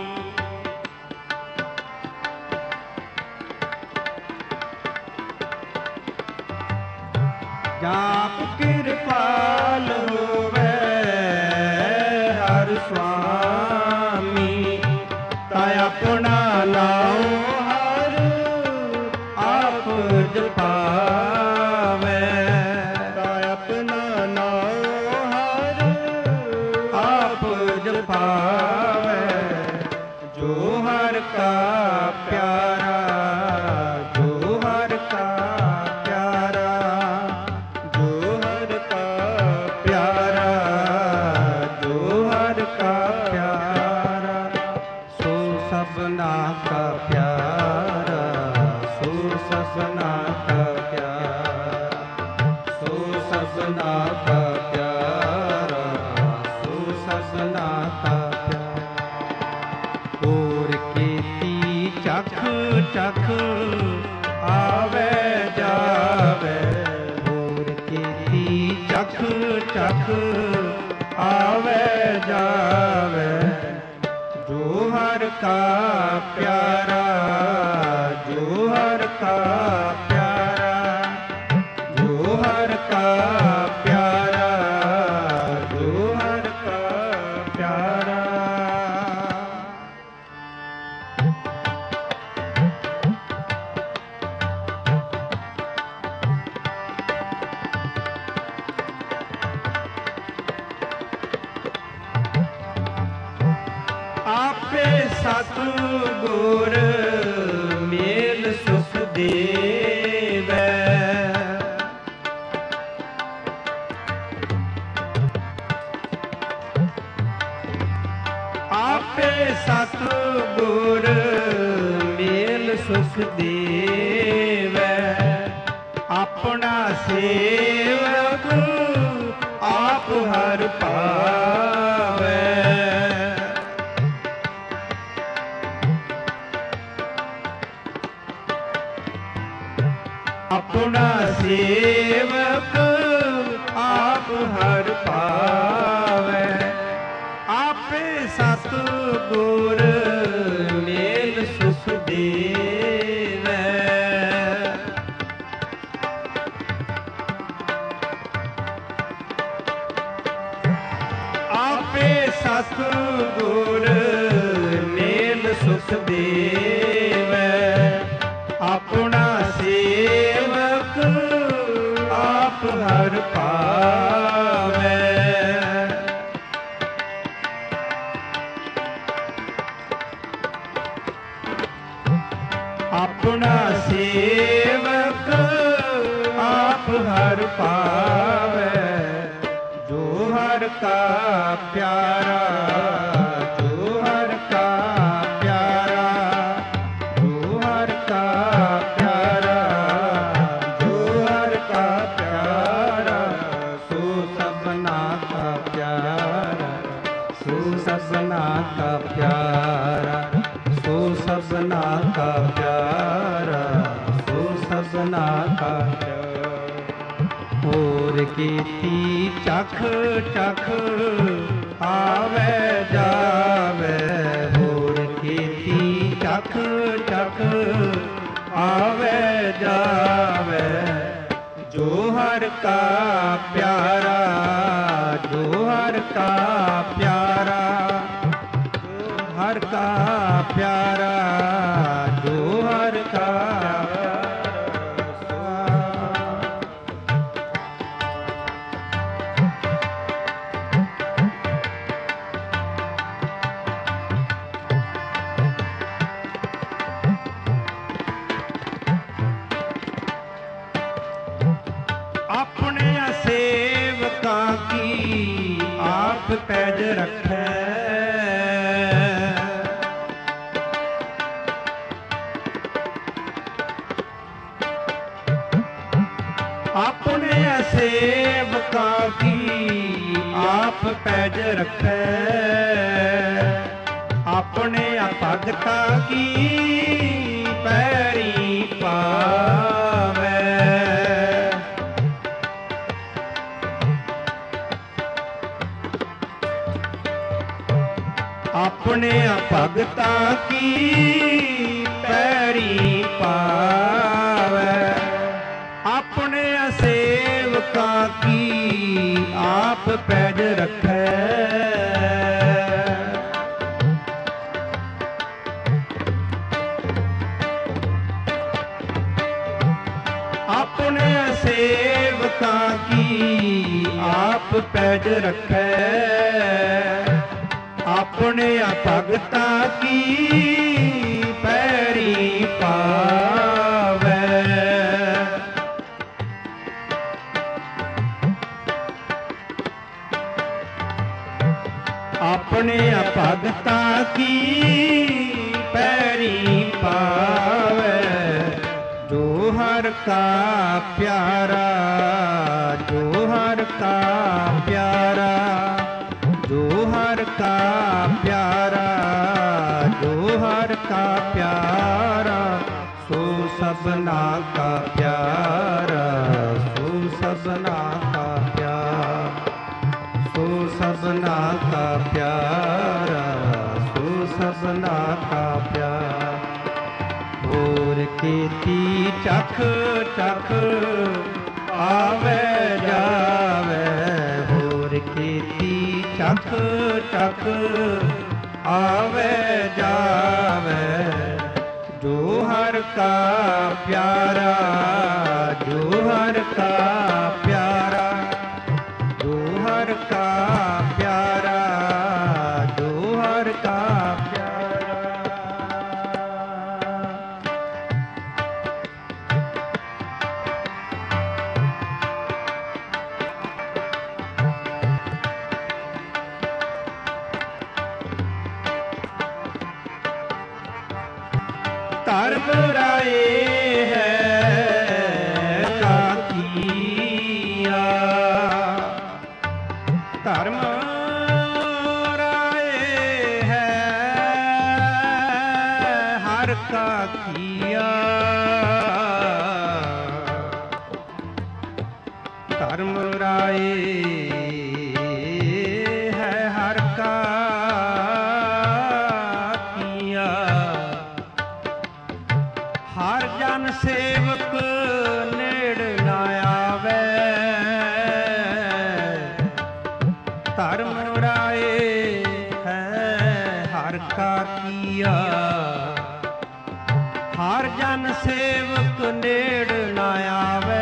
जाप कृपाल होवे हर स्वामी, ताय अपना नाओ हर आप जपावे, ताय अपना नाओ हर आप जपावे, जो हर का प्यारा, जो हर का प्यारा, जो हर का प्यारा, जो हर का प्यारा, सो सबना का प्यारा, सो सबना का प्यारा, सो सबना का प्यारा, सो सबना का प्यारा। और केती चख चख आवे जावे, और केती चख चख आवे जावे, जो हर का प्यारा, जो हर का प्यारा, जो हर का प्यारा, जो हर का प्यारा। आपे सतगुर मेल सुख देवै, आपे सतगुर मेल सुख देवै, अपना सेवक आप हर पावै। ਆਪਣਾ ਸੇਵਕ ਆਪ ਹਰ ਪਾਵੈ, ਆਪੇ ਸਤਿਗੁਰ ਮੇਲ ਸੁਖ ਦੇਵੈ। ਆਪੇ ਸਤਿਗੁਰ ਮੇਲ ਸੁਖ ਦੇਵੈ, ਆਪਣਾ ਸੇਵਕ ਆਪ ਹਰ ਪਾਵੈ। ਆਪਣਾ ਸੇਵਕ ਆਪ ਹਰ ਪਾਵੈ, ਜੋ ਹਰ ਕਾ ਪਿਆਰਾ, ਜੋ ਹਰ ਕਾ ਪਿਆਰਾ, ਜੋ ਹਰ ਕਾ ਪਿਆਰਾ, ਜੋ ਹਰ ਕਾ ਪਿਆਰਾ, ਸੋ ਸਭਨਾ ਕਾ ਪਿਆਰਾ, ਸੋ ਸਭਨਾ ਕਾ ਪਿਆਰਾ, ਸੋ ਸਭਨਾ ਕਾ ਪਿਆਰਾ, ਸੋ ਸਭਨਾ ਕਾ ਪਿਆਰਾ। ਹੋਰ ਕੀਤੀ ਚਖ ਚਖ ਆਵੇ ਜਾਵੇ, ਹੋਰ ਕੀਤੀ ਚਖ ਚਖ ਆਵੇ ਜਾਵੇ, ਜੋ ਹਰ ਕਾ ਪਿਆਰਾ, ਜੋ ਹਰ ਕਾ ਪਿਆਰਾ, ਜੋ ਹਰ ਕਾ ਪਿਆਰਾ, ਜੋ ਹਰ ਕਾ ਆਪਣੇ ਸੇਵਕਾਂ ਕੀ ਆਪ ਪੈਜ ਰੱਖੈ, ਆਪਣੇ ਸੇਵਕਾਂ ਕੀ ਆਪ ਪੈਜ ਰੱਖੈ, ਆਪਣੇ ਭਗਤਾਂ ਕੀ ਪੈਰੀ ਪਾਵੈ। ਆਪਣੇ ਭਗਤਾਂ ਕੀ ਪੈਰੀ ਪਾਵੈ, ਆਪਣੇ ਸੇਵਕਾਂ ਕੀ ਆਪ ਪੈਜ ਰੱਖੈ। ਆਪਣੇ ਸੇਵਕਾਂ ਕੀ ਆਪ ਪੈਜ ਰੱਖੈ, ਆਪਣੇ ਭਗਤਾਂ ਕੀ ਪੈਰੀ ਪਾਵੈ। ਆਪਣੇ ਭਗਤਾਂ ਕੀ ਪੈਰੀ ਪਾਵੈ, ਜੋ ਹਰ ਕਾ ਪਿਆਰਾ, ਜੋ ਹਰ ਕਾ ਪਿਆਰਾ, ਜੋ ਹਰ ਕਾ ਪਿਆਰਾ, ਜੋ ਹਰ ਕਾ ਪਿਆਰਾ, ਸੋ ਸਭਨਾ ਕਾ ਪਿਆਰਾ, ਸੋ ਸਭਨਾ ਕਾ ਪਿਆਰਾ, ਸੋ ਸਭਨਾ ਕਾ ਪਿਆਰਾ, ਸੋ ਸਭਨਾ ਕਾ ਪਿਆਰਾ। ਹੋਰ ਕੀਤੀ ਚਖ ਚਖ ਆਵੇ ਜਾਵੇ, ਹੋਰ ਕੀਤੀ ਚਖ ਚਖ ਆਵੇ ਜਾਵੇ, ਜੋ ਹਰ ਕਾ ਪਿਆਰਾ, ਜੋ ਹਰ ਕਾ ਪਿਆਰਾ, ਜੋ ਹਰ ਕਾ ਪਿਆਰਾ, ਜੋ ਹਰ ਕਾ ਪਿਆਰਾ। ਧਰਮ ਰਾਏ ਹੈ ਕਾਕੀ, ਧਰਮ ਰਾਏ ਹੈ ਹਰ ਕਾ ਕੀਆ। ਹਰ ਜਨ ਸੇਵਕ ਨੇੜ ਨਾ ਆਵੇ, ਧਰਮ ਰਾਏ ਹੈ ਹਰ ਕਾ ਕੀਆ। ਹਰ ਜਨ ਸੇਵਕ ਨੇੜ ਨਾ ਆਵੇ,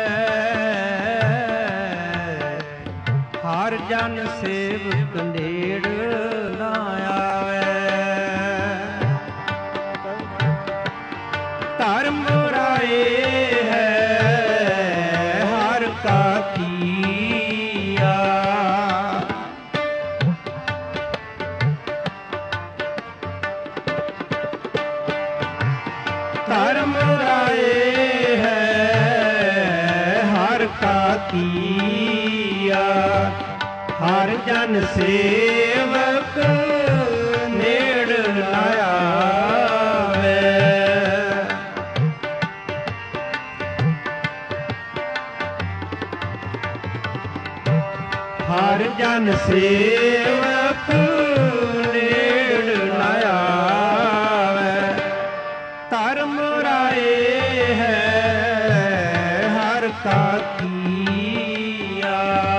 ਹਰ ਜਨ ਸੇਵਕ ਨੇੜ ਨਾ ਆਵੇ। ਧਰਮ ਰਾਏ ਹੈ ਹਰ ਕਾ ਕੀਆ। ਧਰਮ ਰਾਏ ਹੈ ਹਰ ਕਾ ਕੀਆ। ਹਰ ਜਨ ਸੇਵਕ ਨੇੜ ਨਾ ਆਵੇ, ਹਰ ਜਨ ਸੇਵਕ ਨੇੜ ਨਾ ਆਵੇ। ਧਰਮ ਰਾਏ ਹੈ ਹਰ ਕਾ ਕੀਆ।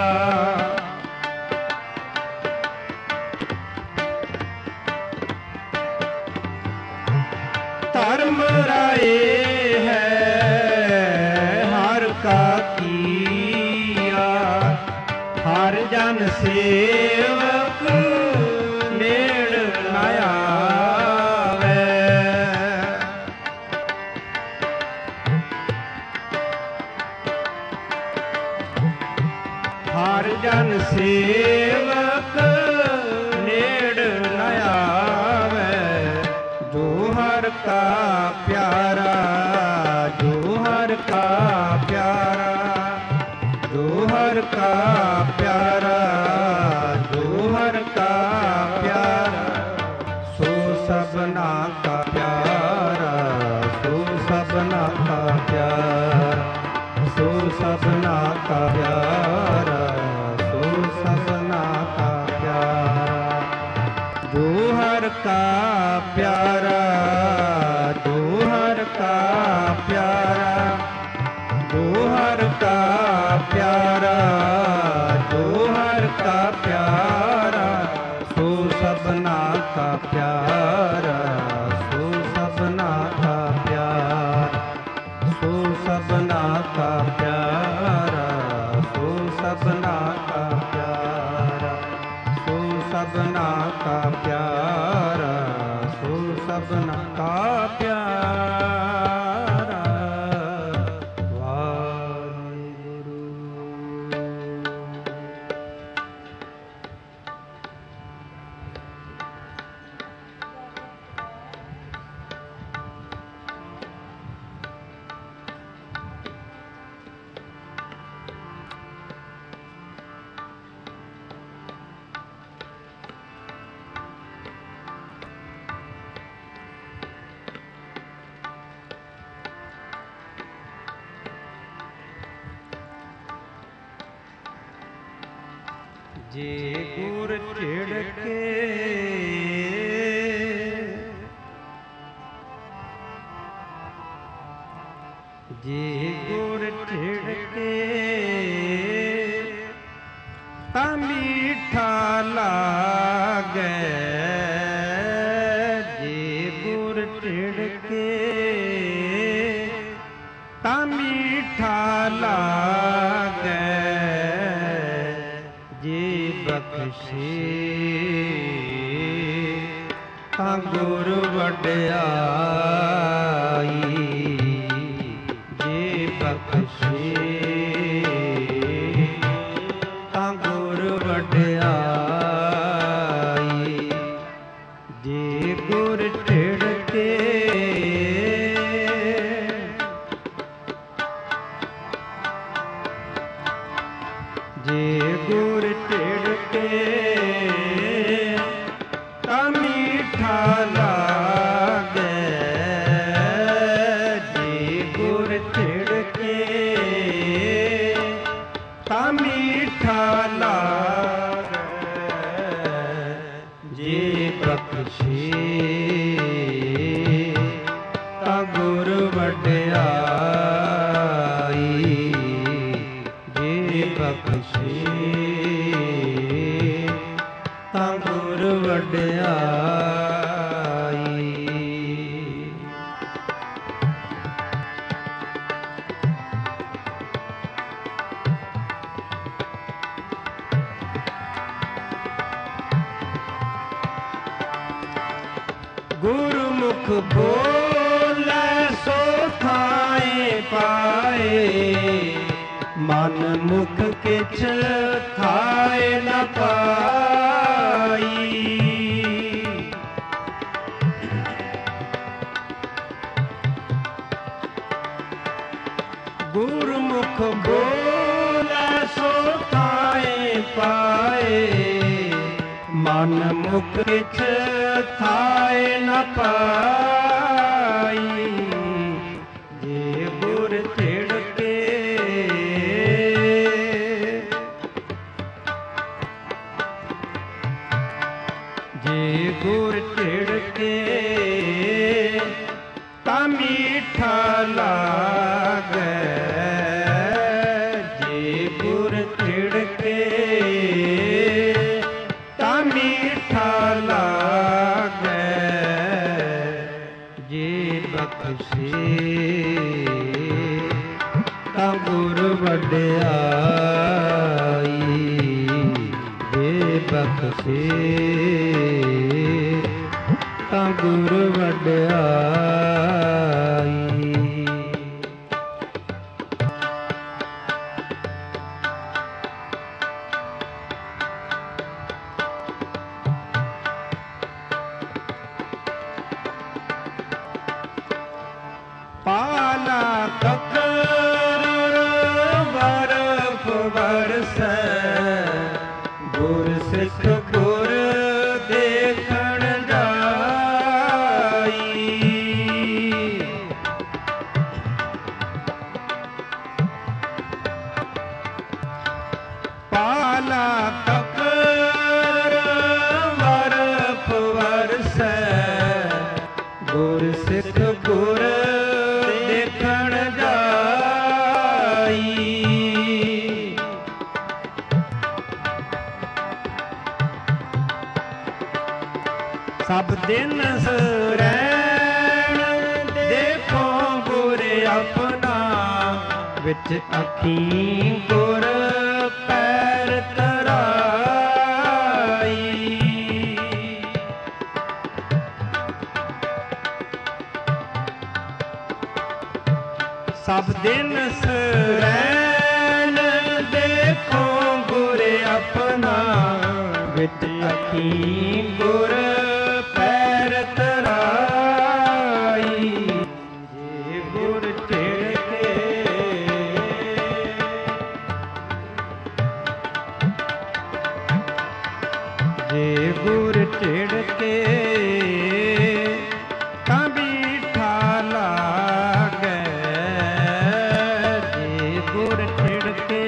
ਧਰਮ ਰਾਏ ਹੈ ਹਰ ਕਾ ਕੀਆ। ਹਰ ਜਨ ਸੇਵਕ ਨੇੜ ਨਾ ਆਵੇ, ਹਰ ਜਨ ਸੇਵਕ ਨੇੜ ਨਾ ਆਵੇ। ਜੋ ਹਰ ਕਾ ਪਿਆਰਾ, ਜੋ ਹਰ ਕਾ ਪਿਆਰਾ, ਜੋ ਹਰ ਕਾ ਪਿਆਰਾ, ਜੋ ਹਰ ਕਾ ਪਿਆਰਾ। ਸੋ ਸਭਨਾ ਕਾ ਪਿਆਰਾ, ਸੋ ਸਭਨਾ ਕਾ ਪਿਆਰਾ, ਸੋ ਸਭਨਾ ਕਾ ਪਿਆਰਾ, ਸੋ ਸਭਨਾ ਕਾ ਪਿਆਰਾ। ਜੋ ਹਰ ਕਾ ਪਿਆਰਾ, ਜੋ ਹਰ ਕਾ ਪਿਆਰਾ, ਜੋ ਹਰ ਕਾ ਪਿਆਰਾ, ਜੋ ਹਰ ਕਾ ਪਿਆਰਾ। ਸੋ ਸਭਨਾ ਕਾ ਪਿਆਰਾ, ਸੋ ਸਭਨਾ ਕਾ ਪਿਆਰਾ, ਸੋ ਸਭਨਾ ਕਾ ਪਿਆਰਾ, ਸੋ ਸਭਨਾ ਕਾ ਪਿਆਰਾ, ਸੋ ਸਭਨਾ ਕਾ ਪਿਆਰਾ, ਸੋ ਸਭਨਾ ਕਾ ਪਿਆਰਾ। ਜੇ ਗੁਰ ਝਿੜਕੇ, ਜੇ ਗੁਰ ਝਿੜਕੇ ਤਾਂ ਮੀਠਾ ਲਾਗੈ। ਜੇ ਗੁਰ ਝਿੜਕੇ ਤਾਂ ਮੀਠਾ ਲਾਗੈ। ਜੇ ਬਖਸ਼ੇ ਤਾਂ ਗੁਰ ਵਡਿਆਈ। ਜੇ ਬਖਸ਼ੇ ਤਾਂ ਗੁਰ ਵਡਿਆਈ। ਜੇ ਗੁਰ ਝਿੜਕੇ ਜੇ ਗੁਰ ਝਿੜਕੇ ਤਾਂ ਮੀਠਾ ਲਾਗੈ। ਜੇ ਗੁਰ ਝਿੜਕੇ ਵਡਿਆਈ ਜੇ ਬਖਸ਼ੇ ਤਾਂ ਗੁਰ ਵਡਿਆਈ। ਗੁਰਮੁਖ ਬੋਲੇ ਸੋ ਥਾਏ ਪਾਏ, ਮਨ ਮੁਖ ਕਿਛ ਥਾਏ ਨ ਪਾਈ। ਗੁਰਮੁਖ ਬੋਲੇ ਸੋ ਥਾਏ ਪਾਏ, ਮਨ ਮੁਖ ਕਿਛ ਥਾਏ ਨ ਪਾਈ। ਜੇ ਗੁਰ ਛਿੜਕੇ ਜੇ ਗੁਰ ਛਿੜਕੇ ਤਾਂ ਮੀਠਾ ਲਾਗੈ। ਜੇ ਗੁਰ ਛਿੜਕੇ ਤਾਂ ਮੀਠਾ ਲਾਗੈ। ਜੇ ਬਖਸ਼ੇ ਤਾਂ ਗੁਰ ਵਡਿਆਈ। ਜੇ ਬਖਸ਼ੇ ਤਾਂ ਗੁਰ ਵਡਿਆਈ। ਪਾਲਾ ਕਕਰ ਬਰਫ ਬਰਸੈ, ਗੁਰ ਸਿੱਖ ਗੁਰ ਦੇਖਣ ਜਾਈ। ਪਾਲਾ ਕਕਰ ਬਰਫ ਬਰਸੈ, ਗੁਰ ਸਿੱਖ ਗੁਰ ਦੇਖਣ ਜਾਈ। ਸਭ ਦਿਨ ਸਰੈਣ ਦੇਖੋ ਗੁਰ ਆਪਣਾ, ਵਿੱਚ ਅੱਖੀਂ ਗੁਰ ਪੈਰ ਧਰਾਈ। ਸਭ ਦਿਨ ਸਰੈਣ ਦੇਖੋ ਗੁਰ ਆਪਣਾ, ਵਿੱਚ ਅੱਖੀਂ ਗੁਰ ਪੈਰ ਧਰਾਈ। ਜੇ ਗੁਰ ਛਿੜਕੇ ਜੇ ਗੁਰ ਛਿੜਕੇ ਤਾਂ ਮੀਠਾ ਲਾਗੈ। ਜੇ ਗੁਰ ਛਿੜਕੇ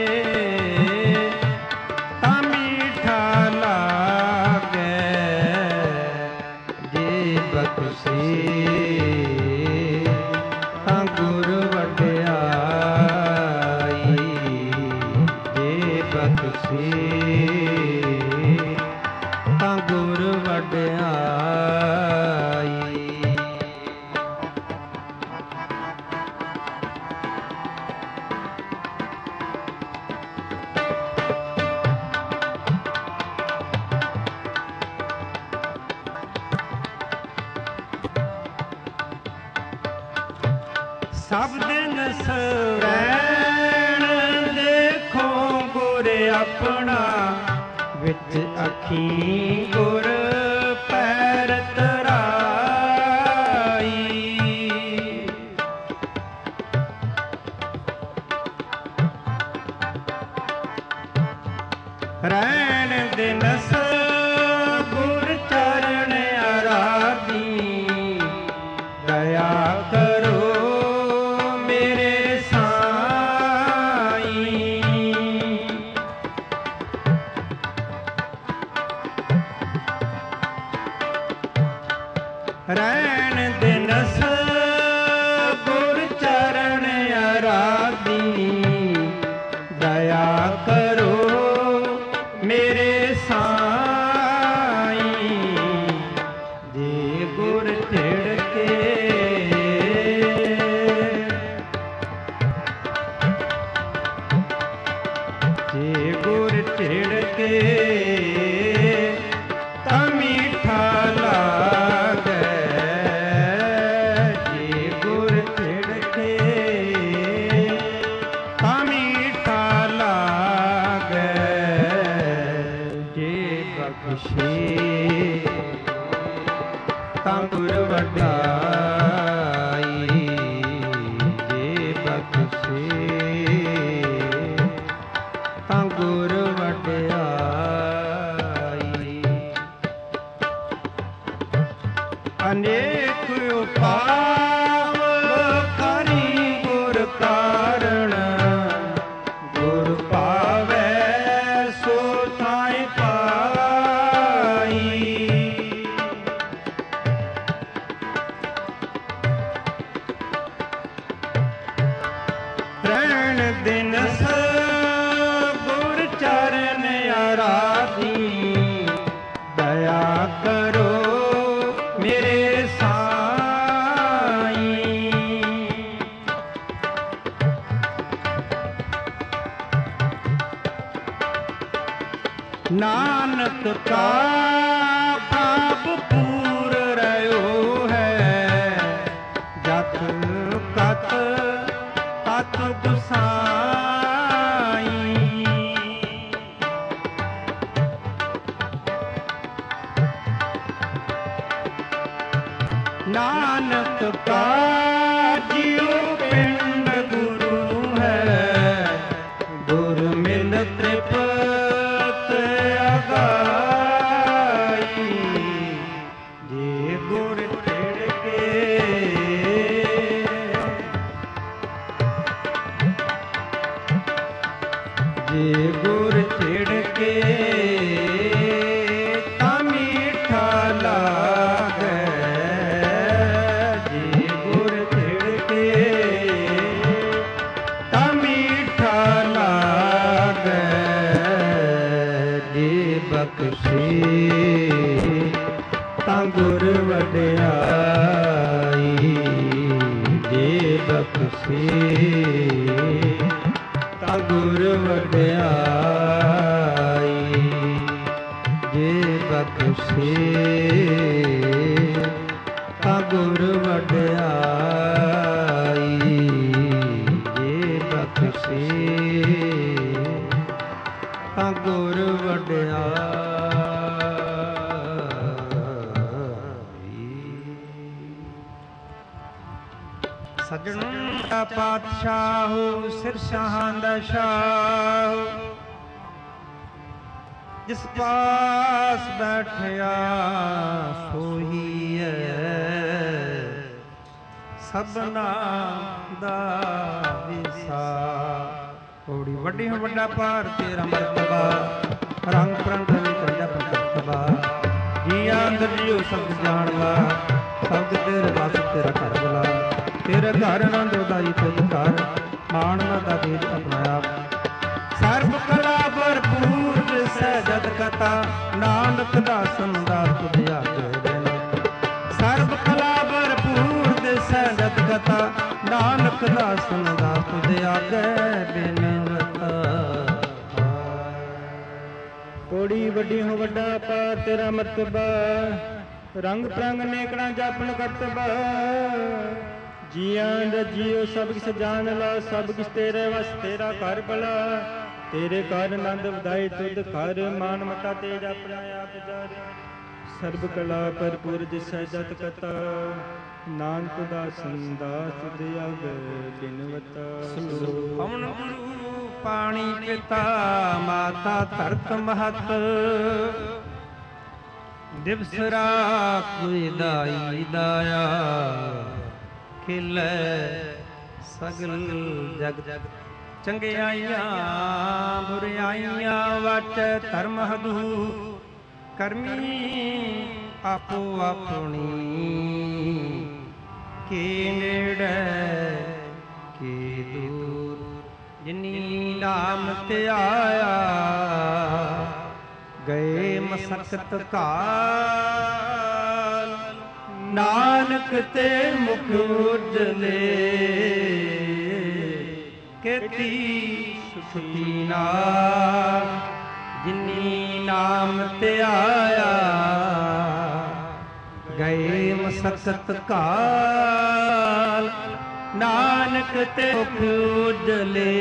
ਤਾਂ ਮੀਠਾ ਲਾਗੈ। ਜੇ ਬਖਸ਼ੇ ਤਾਂ ਗੁਰ ਵਡਿਆਈ। ਜੇ ਬਖਸ਼ੇ ਤਾਂ ਗੁਰ ਵਡਿਆਈ। ਸਭ ਦਿਨ ਸਰੈਣ ਦੇਖੋ ਗੁਰ ਆਪਣਾ, ਵਿੱਚ ਅੱਖੀਂ ਗੁਰ ਪੈਰ ਧਰਾਈ। ਰੈਣ ਦਿਨਸ ਗੁਰ ਚਰਨ ਆਰਾਧੀ, ਦਇਆ ਕਰੋ ਮੇਰੇ ਸਾਈਂ। ਰੈਣ ਦਿਨਸ ਗੁਰ ਚਰਨ ਬਖਸ਼ੇ ਤਾਂ ਗੁਰ ਵਡਿਆਈ। ਅਨੇਕ ਉਪਾਵ ਕਰੀ ਗੁਰ ਕਾਰਣ, ਗੁਰ ਪਾਵੈ ਸੋ ਥਾਇ ਪਾਈ। ਰਹਿਣ ਦਿਨਸ ਗੁਰ ਚਰਨ ਆਰਾਧੀ, ਦਇਆ ਕਰੋ ਮੇਰੇ ਸਾਈਂ। ਨਾਨਕ ਕਾ ਪ੍ਰਭ ਪੂਰ ਰਹਿਓ ਹੈ, ਜਤ ਕਤ ਤਤ ਗੁਸਾਈ। ਨਾਨਕ ਕਾ ਜਿਉ ਪਿੰਡ ਗੁਰੂ ਹੈ, ਗੁਰ ਮਿਲ ਤ੍ਰਿਪਤ ਅਗਾਈ। ਜੇ ਗੁਰ ਛਿੜ ਕੇ ਜੇ ਗੁਰ ਛਿੜ ਕੇ ਤਾਂ ਮੀਠਾ ਲਾਗੈ। ਜੇ ਗੁਰ ਛਿੜ ਕੇ ਤਾਂ ਮੀਠਾ ਲਾਗੈ। ਜੇ ਬਖਸ਼ੇ ਤਾਂ ਗੁਰ ਵਡਿਆਈ। ਜੇ ਬਖਸ਼ੇ ਤਾਂ ਗੁਰ ਵਡਿਆਈ। ਜੇ ਬਖਸ਼ੇ ਤਾਂ ਗੁਰ ਵਡਿਆਈ। ਜੇ ਬਖਸ਼ੇ ਤਾਂ ਗੁਰ ਵਡਿਆਈ। ਸੱਜਣ ਦਾ ਪਾਤਸ਼ਾਹ ਸਿਰ ਸ਼ਾਹਾਂ ਦਾ ਸ਼ਾਹ, ਜਿਸ ਪਾਸ ਬੈਠਿਆ ਸੋਈ ਹੈ, ਸਭਨਾ ਦਾ ਵਿਸਾ। ਥੋੜੀ ਵੱਡੀ ਹੋ ਵੱਡਾ ਪਾਰ ਤੇਰਾ ਮਰਤਬਾ, ਰੰਗ ਪ੍ਰੰਗ ਨਹੀਂ ਕਰਦਾ ਪ੍ਰਤਬਾ। ਜੀਆਂ ਅੰਦਰ ਜੀਉ ਸਭ ਜਾਣਵਾ, ਸਭ ਤੇਰੇ ਵਾਸ ਤੇਰਾ ਘਰ ਬੁਲਾ। ਤੇਰੇ ਘਰ ਆਨੰਦ ਉਦਾਈ ਤੁਧ ਘਰ, ਮਾਣ ਨਾ ਦਾ ਦੇਜ ਆਪਣਾ ਆਪ। ਸਰਬ ਕਲਾ ਭਰਪੂਰ ਦਿਸੈ ਜਦ ਕਥਾ, ਨਾਨਕ ਦਾਸਨ ਦਾ ਤੁਧ ਆਗੇ ਬਿਨ। ਸਰਬ ਕਲਾ ਭਰਪੂਰ ਦਿਸੈ ਜਦ ਕਥਾ, ਨਾਨਕ ਦਾਸਨ ਦਾ ਤੁਧ ਆਗੇ ਬਿਨ। ਕੋੜੀ ਵੱਡੀ ਹੋ ਵੱਡਾ ਪਾਰ ਤੇਰਾ ਮਰਤਬਾ, ਰੰਗ ਪ੍ਰੰਗ ਨੇਕੜਾ ਜਾਪਣ ਕਰਤਬਾ। ਜੀਆਂ ਦਾ ਜੀਉ ਸਭ ਕਿਸ ਜਾਣ ਲਾ, ਸਭ ਕਿਸ ਤੇਰੇ ਵਸ ਤੇਰਾ ਘਰ ਭਲਾ। ਤੇਰੇ ਘਰ ਆਨੰਦ ਵਧਾਈ ਤੁਧ ਘਰ, ਮਾਨ ਮਤਾ ਤੇਜ ਆਪਣਾ ਆਪ ਜਾਰੇ। ਸਰਬ ਕਲਾ ਭਰਪੂਰ ਦਿਸੈ ਜਤ ਕਥਾ, ਨਾਨਕ ਦਾਸਨ ਦਾਸ ਤੁਧ ਆਗੇ ਬਿਨਵਤਾ। ਪਵਨ ਗੁਰੂ ਪਾਣੀ ਪਿਤਾ, ਮਾਤਾ ਧਰਤ ਮਹਤ। ਦਿਵਸ ਰਾਤ ਕੋਈ ਦਾਈ ਦਾਇਆ, ਖਿਲੈ ਸਗਲ ਜਗ ਜਗ। ਚੰਗਿਆਈਆਂ ਬੁਰਿਆਈਆਂ ਵਟ ਧਰਮ ਹਦੂ, ਕਰਮੀ ਆਪੋ ਆਪਣੀ। ਕੇ ਨੇੜੇ ਕੇ ਦੂਰ, ਜਿਨੀ ਨਾਮ ਤੇ ਆਇਆ। ਗਏ ਮਸਕਤ ਕਾਲ, ਨਾਨਕ ਤੇ ਮੁਖ ਉਜਲੇ। ਕੀਤੀ ਸੁਖੀ ਨਾਲ, ਜਿਨੀ ਨਾਮ ਤੇ ਆਇਆ। ਗਏ ਮਸਕਤ ਕਾਲ, ਨਾਨਕ ਤੇ ਮੁਖ ਉਜਲੇ।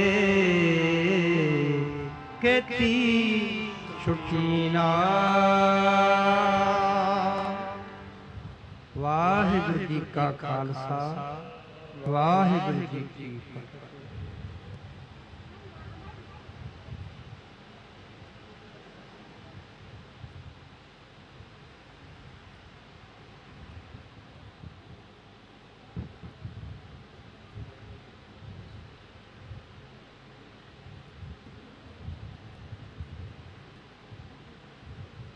ਕੀਤੀ ਸੁਖੀ ਨਾਲ। ਵਾਹਿਗੁਰੂ ਜੀ ਕਾ ਖਾਲਸਾ, ਵਾਹਿਗੁਰੂ ਜੀ ਕੀ ਫਤਿਹ।